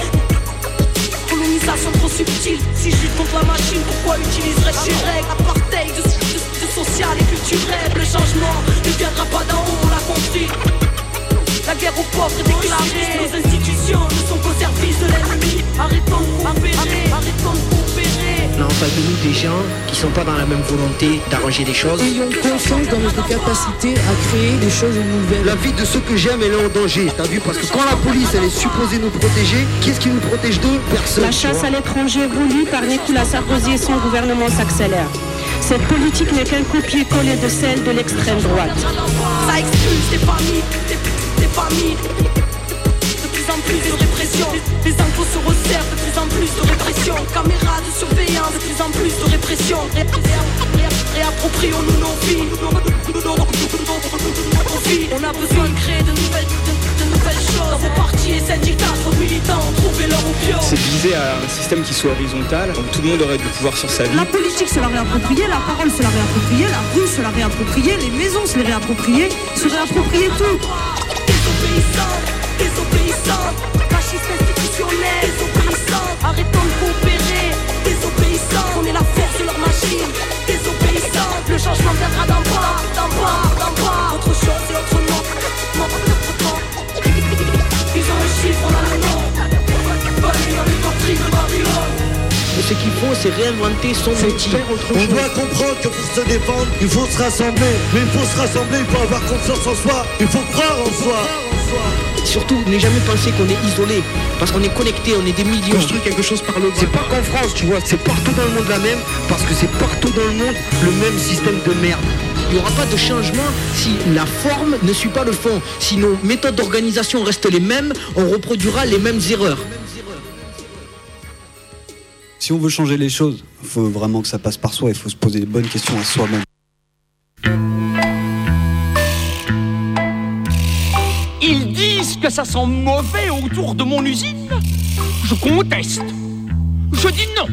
Colonisation trop subtile. Si je lutte contre la machine, pourquoi utiliserais-je ces règles? Apartheid, de, de, de sociale et culturelle. Le changement ne viendra pas d'en haut, on l'a compris. La guerre aux pauvres est déclarée. Nos institutions ne sont qu'au service de l'ennemi. Arrêtons de coopérer, arrêtons de coopérer. On a en face de nous des gens qui sont pas dans la même volonté d'arranger les choses. Ayons confiance dans notre capacité à créer des choses nouvelles. La vie de ceux que j'aime, elle est en danger, t'as vu? Parce que quand la police, elle est supposée nous protéger, qu'est-ce qui nous protège d'eux? Personne. La chasse à l'étranger voulue par Nicolas Sarkozy et son gouvernement s'accélère. Cette politique n'est qu'un copier-coller de celle de l'extrême droite. Ça expulse des familles, des, des familles. De plus en plus de répression. Les impôts se resserrent, de plus en plus de répression. Caméras de surveillance, de plus en plus de répression. Ré- ré- ré- Réapproprions-nous nos vies. On a besoin de créer de nouvelles, de, de nouvelles choses. Dans vos partis et syndicats, vos militants, trouvez leur opium. C'est viser à un système qui soit horizontal, où tout le monde aurait du pouvoir sur sa vie. La politique se l'a réappropriée, la parole se l'a réappropriée, la rue se l'a réappropriée, les maisons se les réappropriées, se réapproprier tout. Désobéissants, désobéissants, fascistes institutionnels, désobéissants, arrêtons de coopérer, désobéissants, on est la force de leur machine, désobéissants, le changement viendra d'en bas, d'en bas, d'en bas, autre chose et autre nom, ils ont le chiffre, on a le nom, Babylone, les porteries de Babylone. Et ce qu'il faut, c'est réinventer son outil. On doit comprendre que pour se défendre, il faut se rassembler. Mais il faut se rassembler, il faut avoir confiance en soi. Il faut croire en soi. Surtout, ne jamais penser qu'on est isolé. Parce qu'on est connecté, on est des millions. Construire quelque chose par le bas. C'est pas qu'en France, tu vois, c'est partout dans le monde la même. Parce que c'est partout dans le monde le même système de merde. Il n'y aura pas de changement si la forme ne suit pas le fond. Si nos méthodes d'organisation restent les mêmes, on reproduira les mêmes erreurs. Si on veut changer les choses, il faut vraiment que ça passe par soi, il faut se poser les bonnes questions à soi-même. Ils disent que ça sent mauvais autour de mon usine. Je conteste. Je dis non.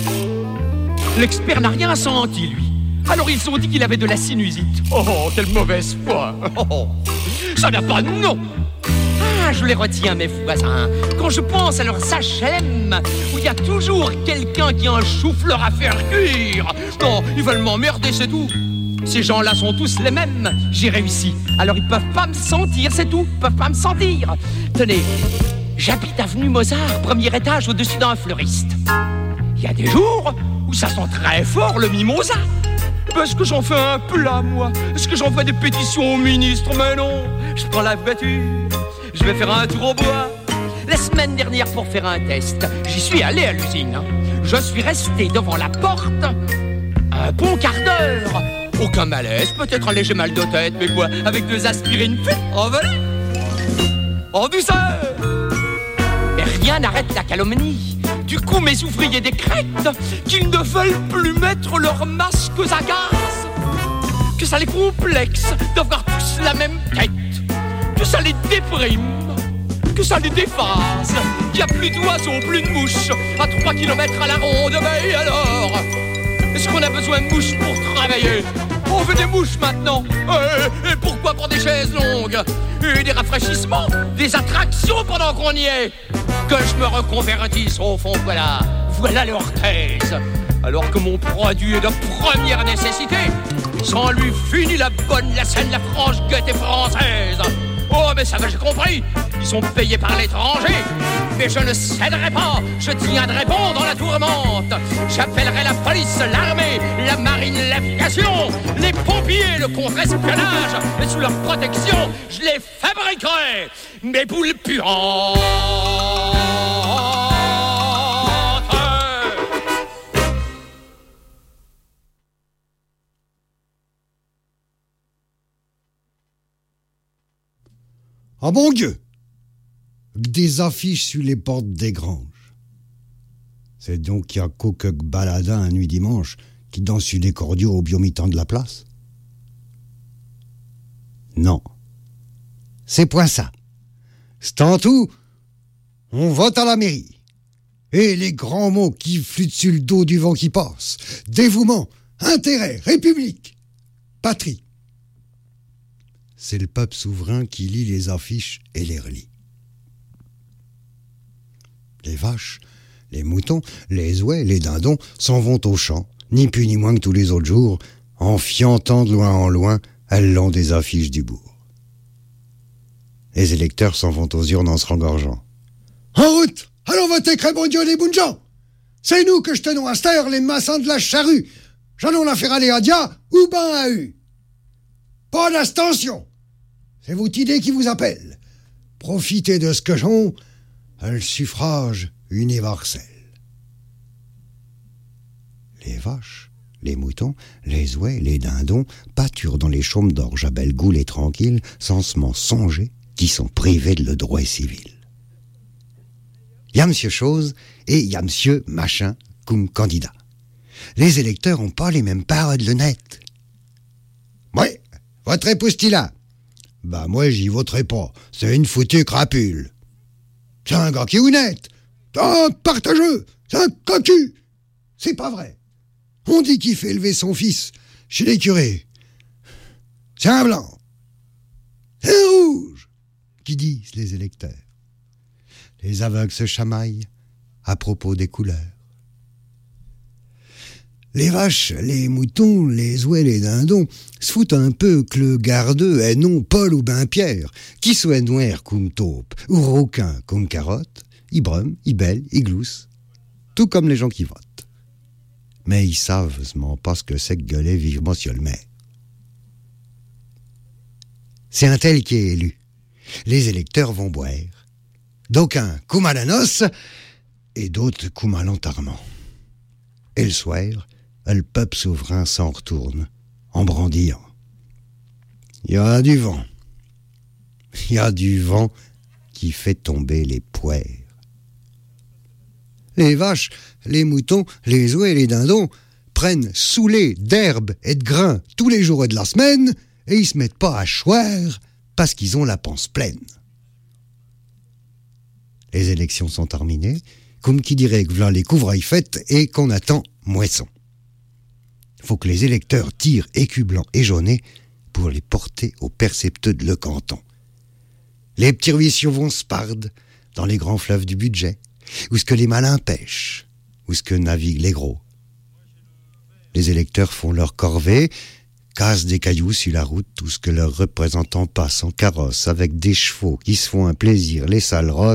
L'expert n'a rien senti, lui. Alors ils ont dit qu'il avait de la sinusite. Oh, quelle mauvaise foi. Oh, ça n'a pas de nom. Ah, je les retiens, mes voisins. Quand je pense à leurs H M, où il y a toujours quelqu'un qui a un chou-fleur à faire cuire. Non, ils veulent m'emmerder, c'est tout. Ces gens-là sont tous les mêmes. J'ai réussi. Alors ils peuvent pas me sentir, c'est tout. Ils peuvent pas me sentir. Tenez, j'habite avenue Mozart, premier étage au-dessus d'un fleuriste. Il y a des jours où ça sent très fort le mimosa. Est-ce que j'en fais un plat, moi? Est-ce que j'envoie des pétitions au ministre? Mais non, je prends la voiture, je vais faire un tour au bois. La semaine dernière, pour faire un test, j'y suis allé à l'usine. Je suis resté devant la porte un bon quart d'heure. Aucun malaise, peut-être un léger mal de tête, mais quoi? Avec deux aspirines, envolées, en douceur. Mais rien n'arrête la calomnie. Du coup, mes ouvriers décrètent qu'ils ne veulent plus mettre leurs masques à gaz. Que ça les complexe d'avoir tous la même tête. Que ça les déprime. Que ça les déphase. Il n'y a plus d'oiseaux, plus de mouches. À trois kilomètres à la ronde, mais alors? Est-ce qu'on a besoin de mouches pour travailler? On veut des mouches maintenant. Et, et pourquoi pour des chaises longues? Et des rafraîchissements, des attractions pendant qu'on y est. Que je me reconvertisse au fond, voilà. Voilà l'orthèse. Alors que mon produit est de première nécessité. Sans lui, fini la bonne, la saine, la franche gaieté française. Oh, mais ça va, j'ai compris. Ils sont payés par l'étranger. Mais je ne céderai pas. Je tiendrai bon dans la tourmente. J'appellerai la police, l'armée, la marine, l'aviation, les pompiers, le contre-espionnage. Et sous leur protection, je les fabriquerai. Mes boules puantes. Ah mon Dieu! Des affiches sur les portes des granges. C'est donc qu'il y a quelques baladins un nuit dimanche qui dansent sur les cordiaux au biomitant de la place? Non. C'est point ça. C'est en tout, on vote à la mairie. Et les grands mots qui flûtent sur le dos du vent qui passe. Dévouement, intérêt, république, patrie. C'est le peuple souverain qui lit les affiches et les relit. Les vaches, les moutons, les ouets, les dindons s'en vont au champ, ni plus ni moins que tous les autres jours, en fiantant de loin en loin à le long des affiches du bourg. Les électeurs s'en vont aux urnes en se rengorgeant. En route! Allons voter, cré bon Dieu, les bons gens! C'est nous que je tenons à cette heure, les massins de la charrue! J'en ai la faire aller à Dia ou ben à U. Pas d'abstention! C'est votre idée qui vous appelle. Profitez de ce que j'en, le suffrage universel. Les vaches, les moutons, les ouets, les dindons pâturent dans les chaumes d'orge à belle goule et tranquille, sans se mensonger, qui sont privés de le droit civil. Y a monsieur chose et y a monsieur machin comme candidat. Les électeurs ont pas les mêmes paroles de net. Ouais, voterez Poustila. Bah moi j'y voterai pas, c'est une foutue crapule. C'est un gars qui est honnête, c'est un partageux, c'est un cocu. C'est pas vrai. On dit qu'il fait élever son fils chez les curés. C'est un blanc. C'est un rouge, qui disent les électeurs. Les aveugles se chamaillent à propos des couleurs. Les vaches, les moutons, les ouets, les dindons se foutent un peu que le gardeux est non Paul ou ben Pierre, qui soit noir comme taupe, ou rouquin comme carotte, ils brument, ils bêlent, ils gloussent, tout comme les gens qui votent. Mais ils savent seulement pas ce que c'est que gueuler vivement sur le maire. C'est un tel qui est élu. Les électeurs vont boire. D'aucuns comme à la noce, et d'autres comme à l'enterrement. Et le soir, le peuple souverain s'en retourne, en brandillant. Il y a du vent. Il y a du vent qui fait tomber les poires. Les vaches, les moutons, les ouets et les dindons prennent saoulés d'herbe et de grains tous les jours de la semaine et ils se mettent pas à choir parce qu'ils ont la panse pleine. Les élections sont terminées, comme qui dirait que v'là les couvrailles faites et qu'on attend moisson. Faut que les électeurs tirent écus blancs et jaunés pour les porter au percepteux de le canton. Les petits ruisseaux vont se perdre dans les grands fleuves du budget, où ce que les malins pêchent, où ce que naviguent les gros. Les électeurs font leur corvée, cassent des cailloux sur la route, tout ce que leurs représentants passent en carrosse avec des chevaux qui se font un plaisir, les sales rosses,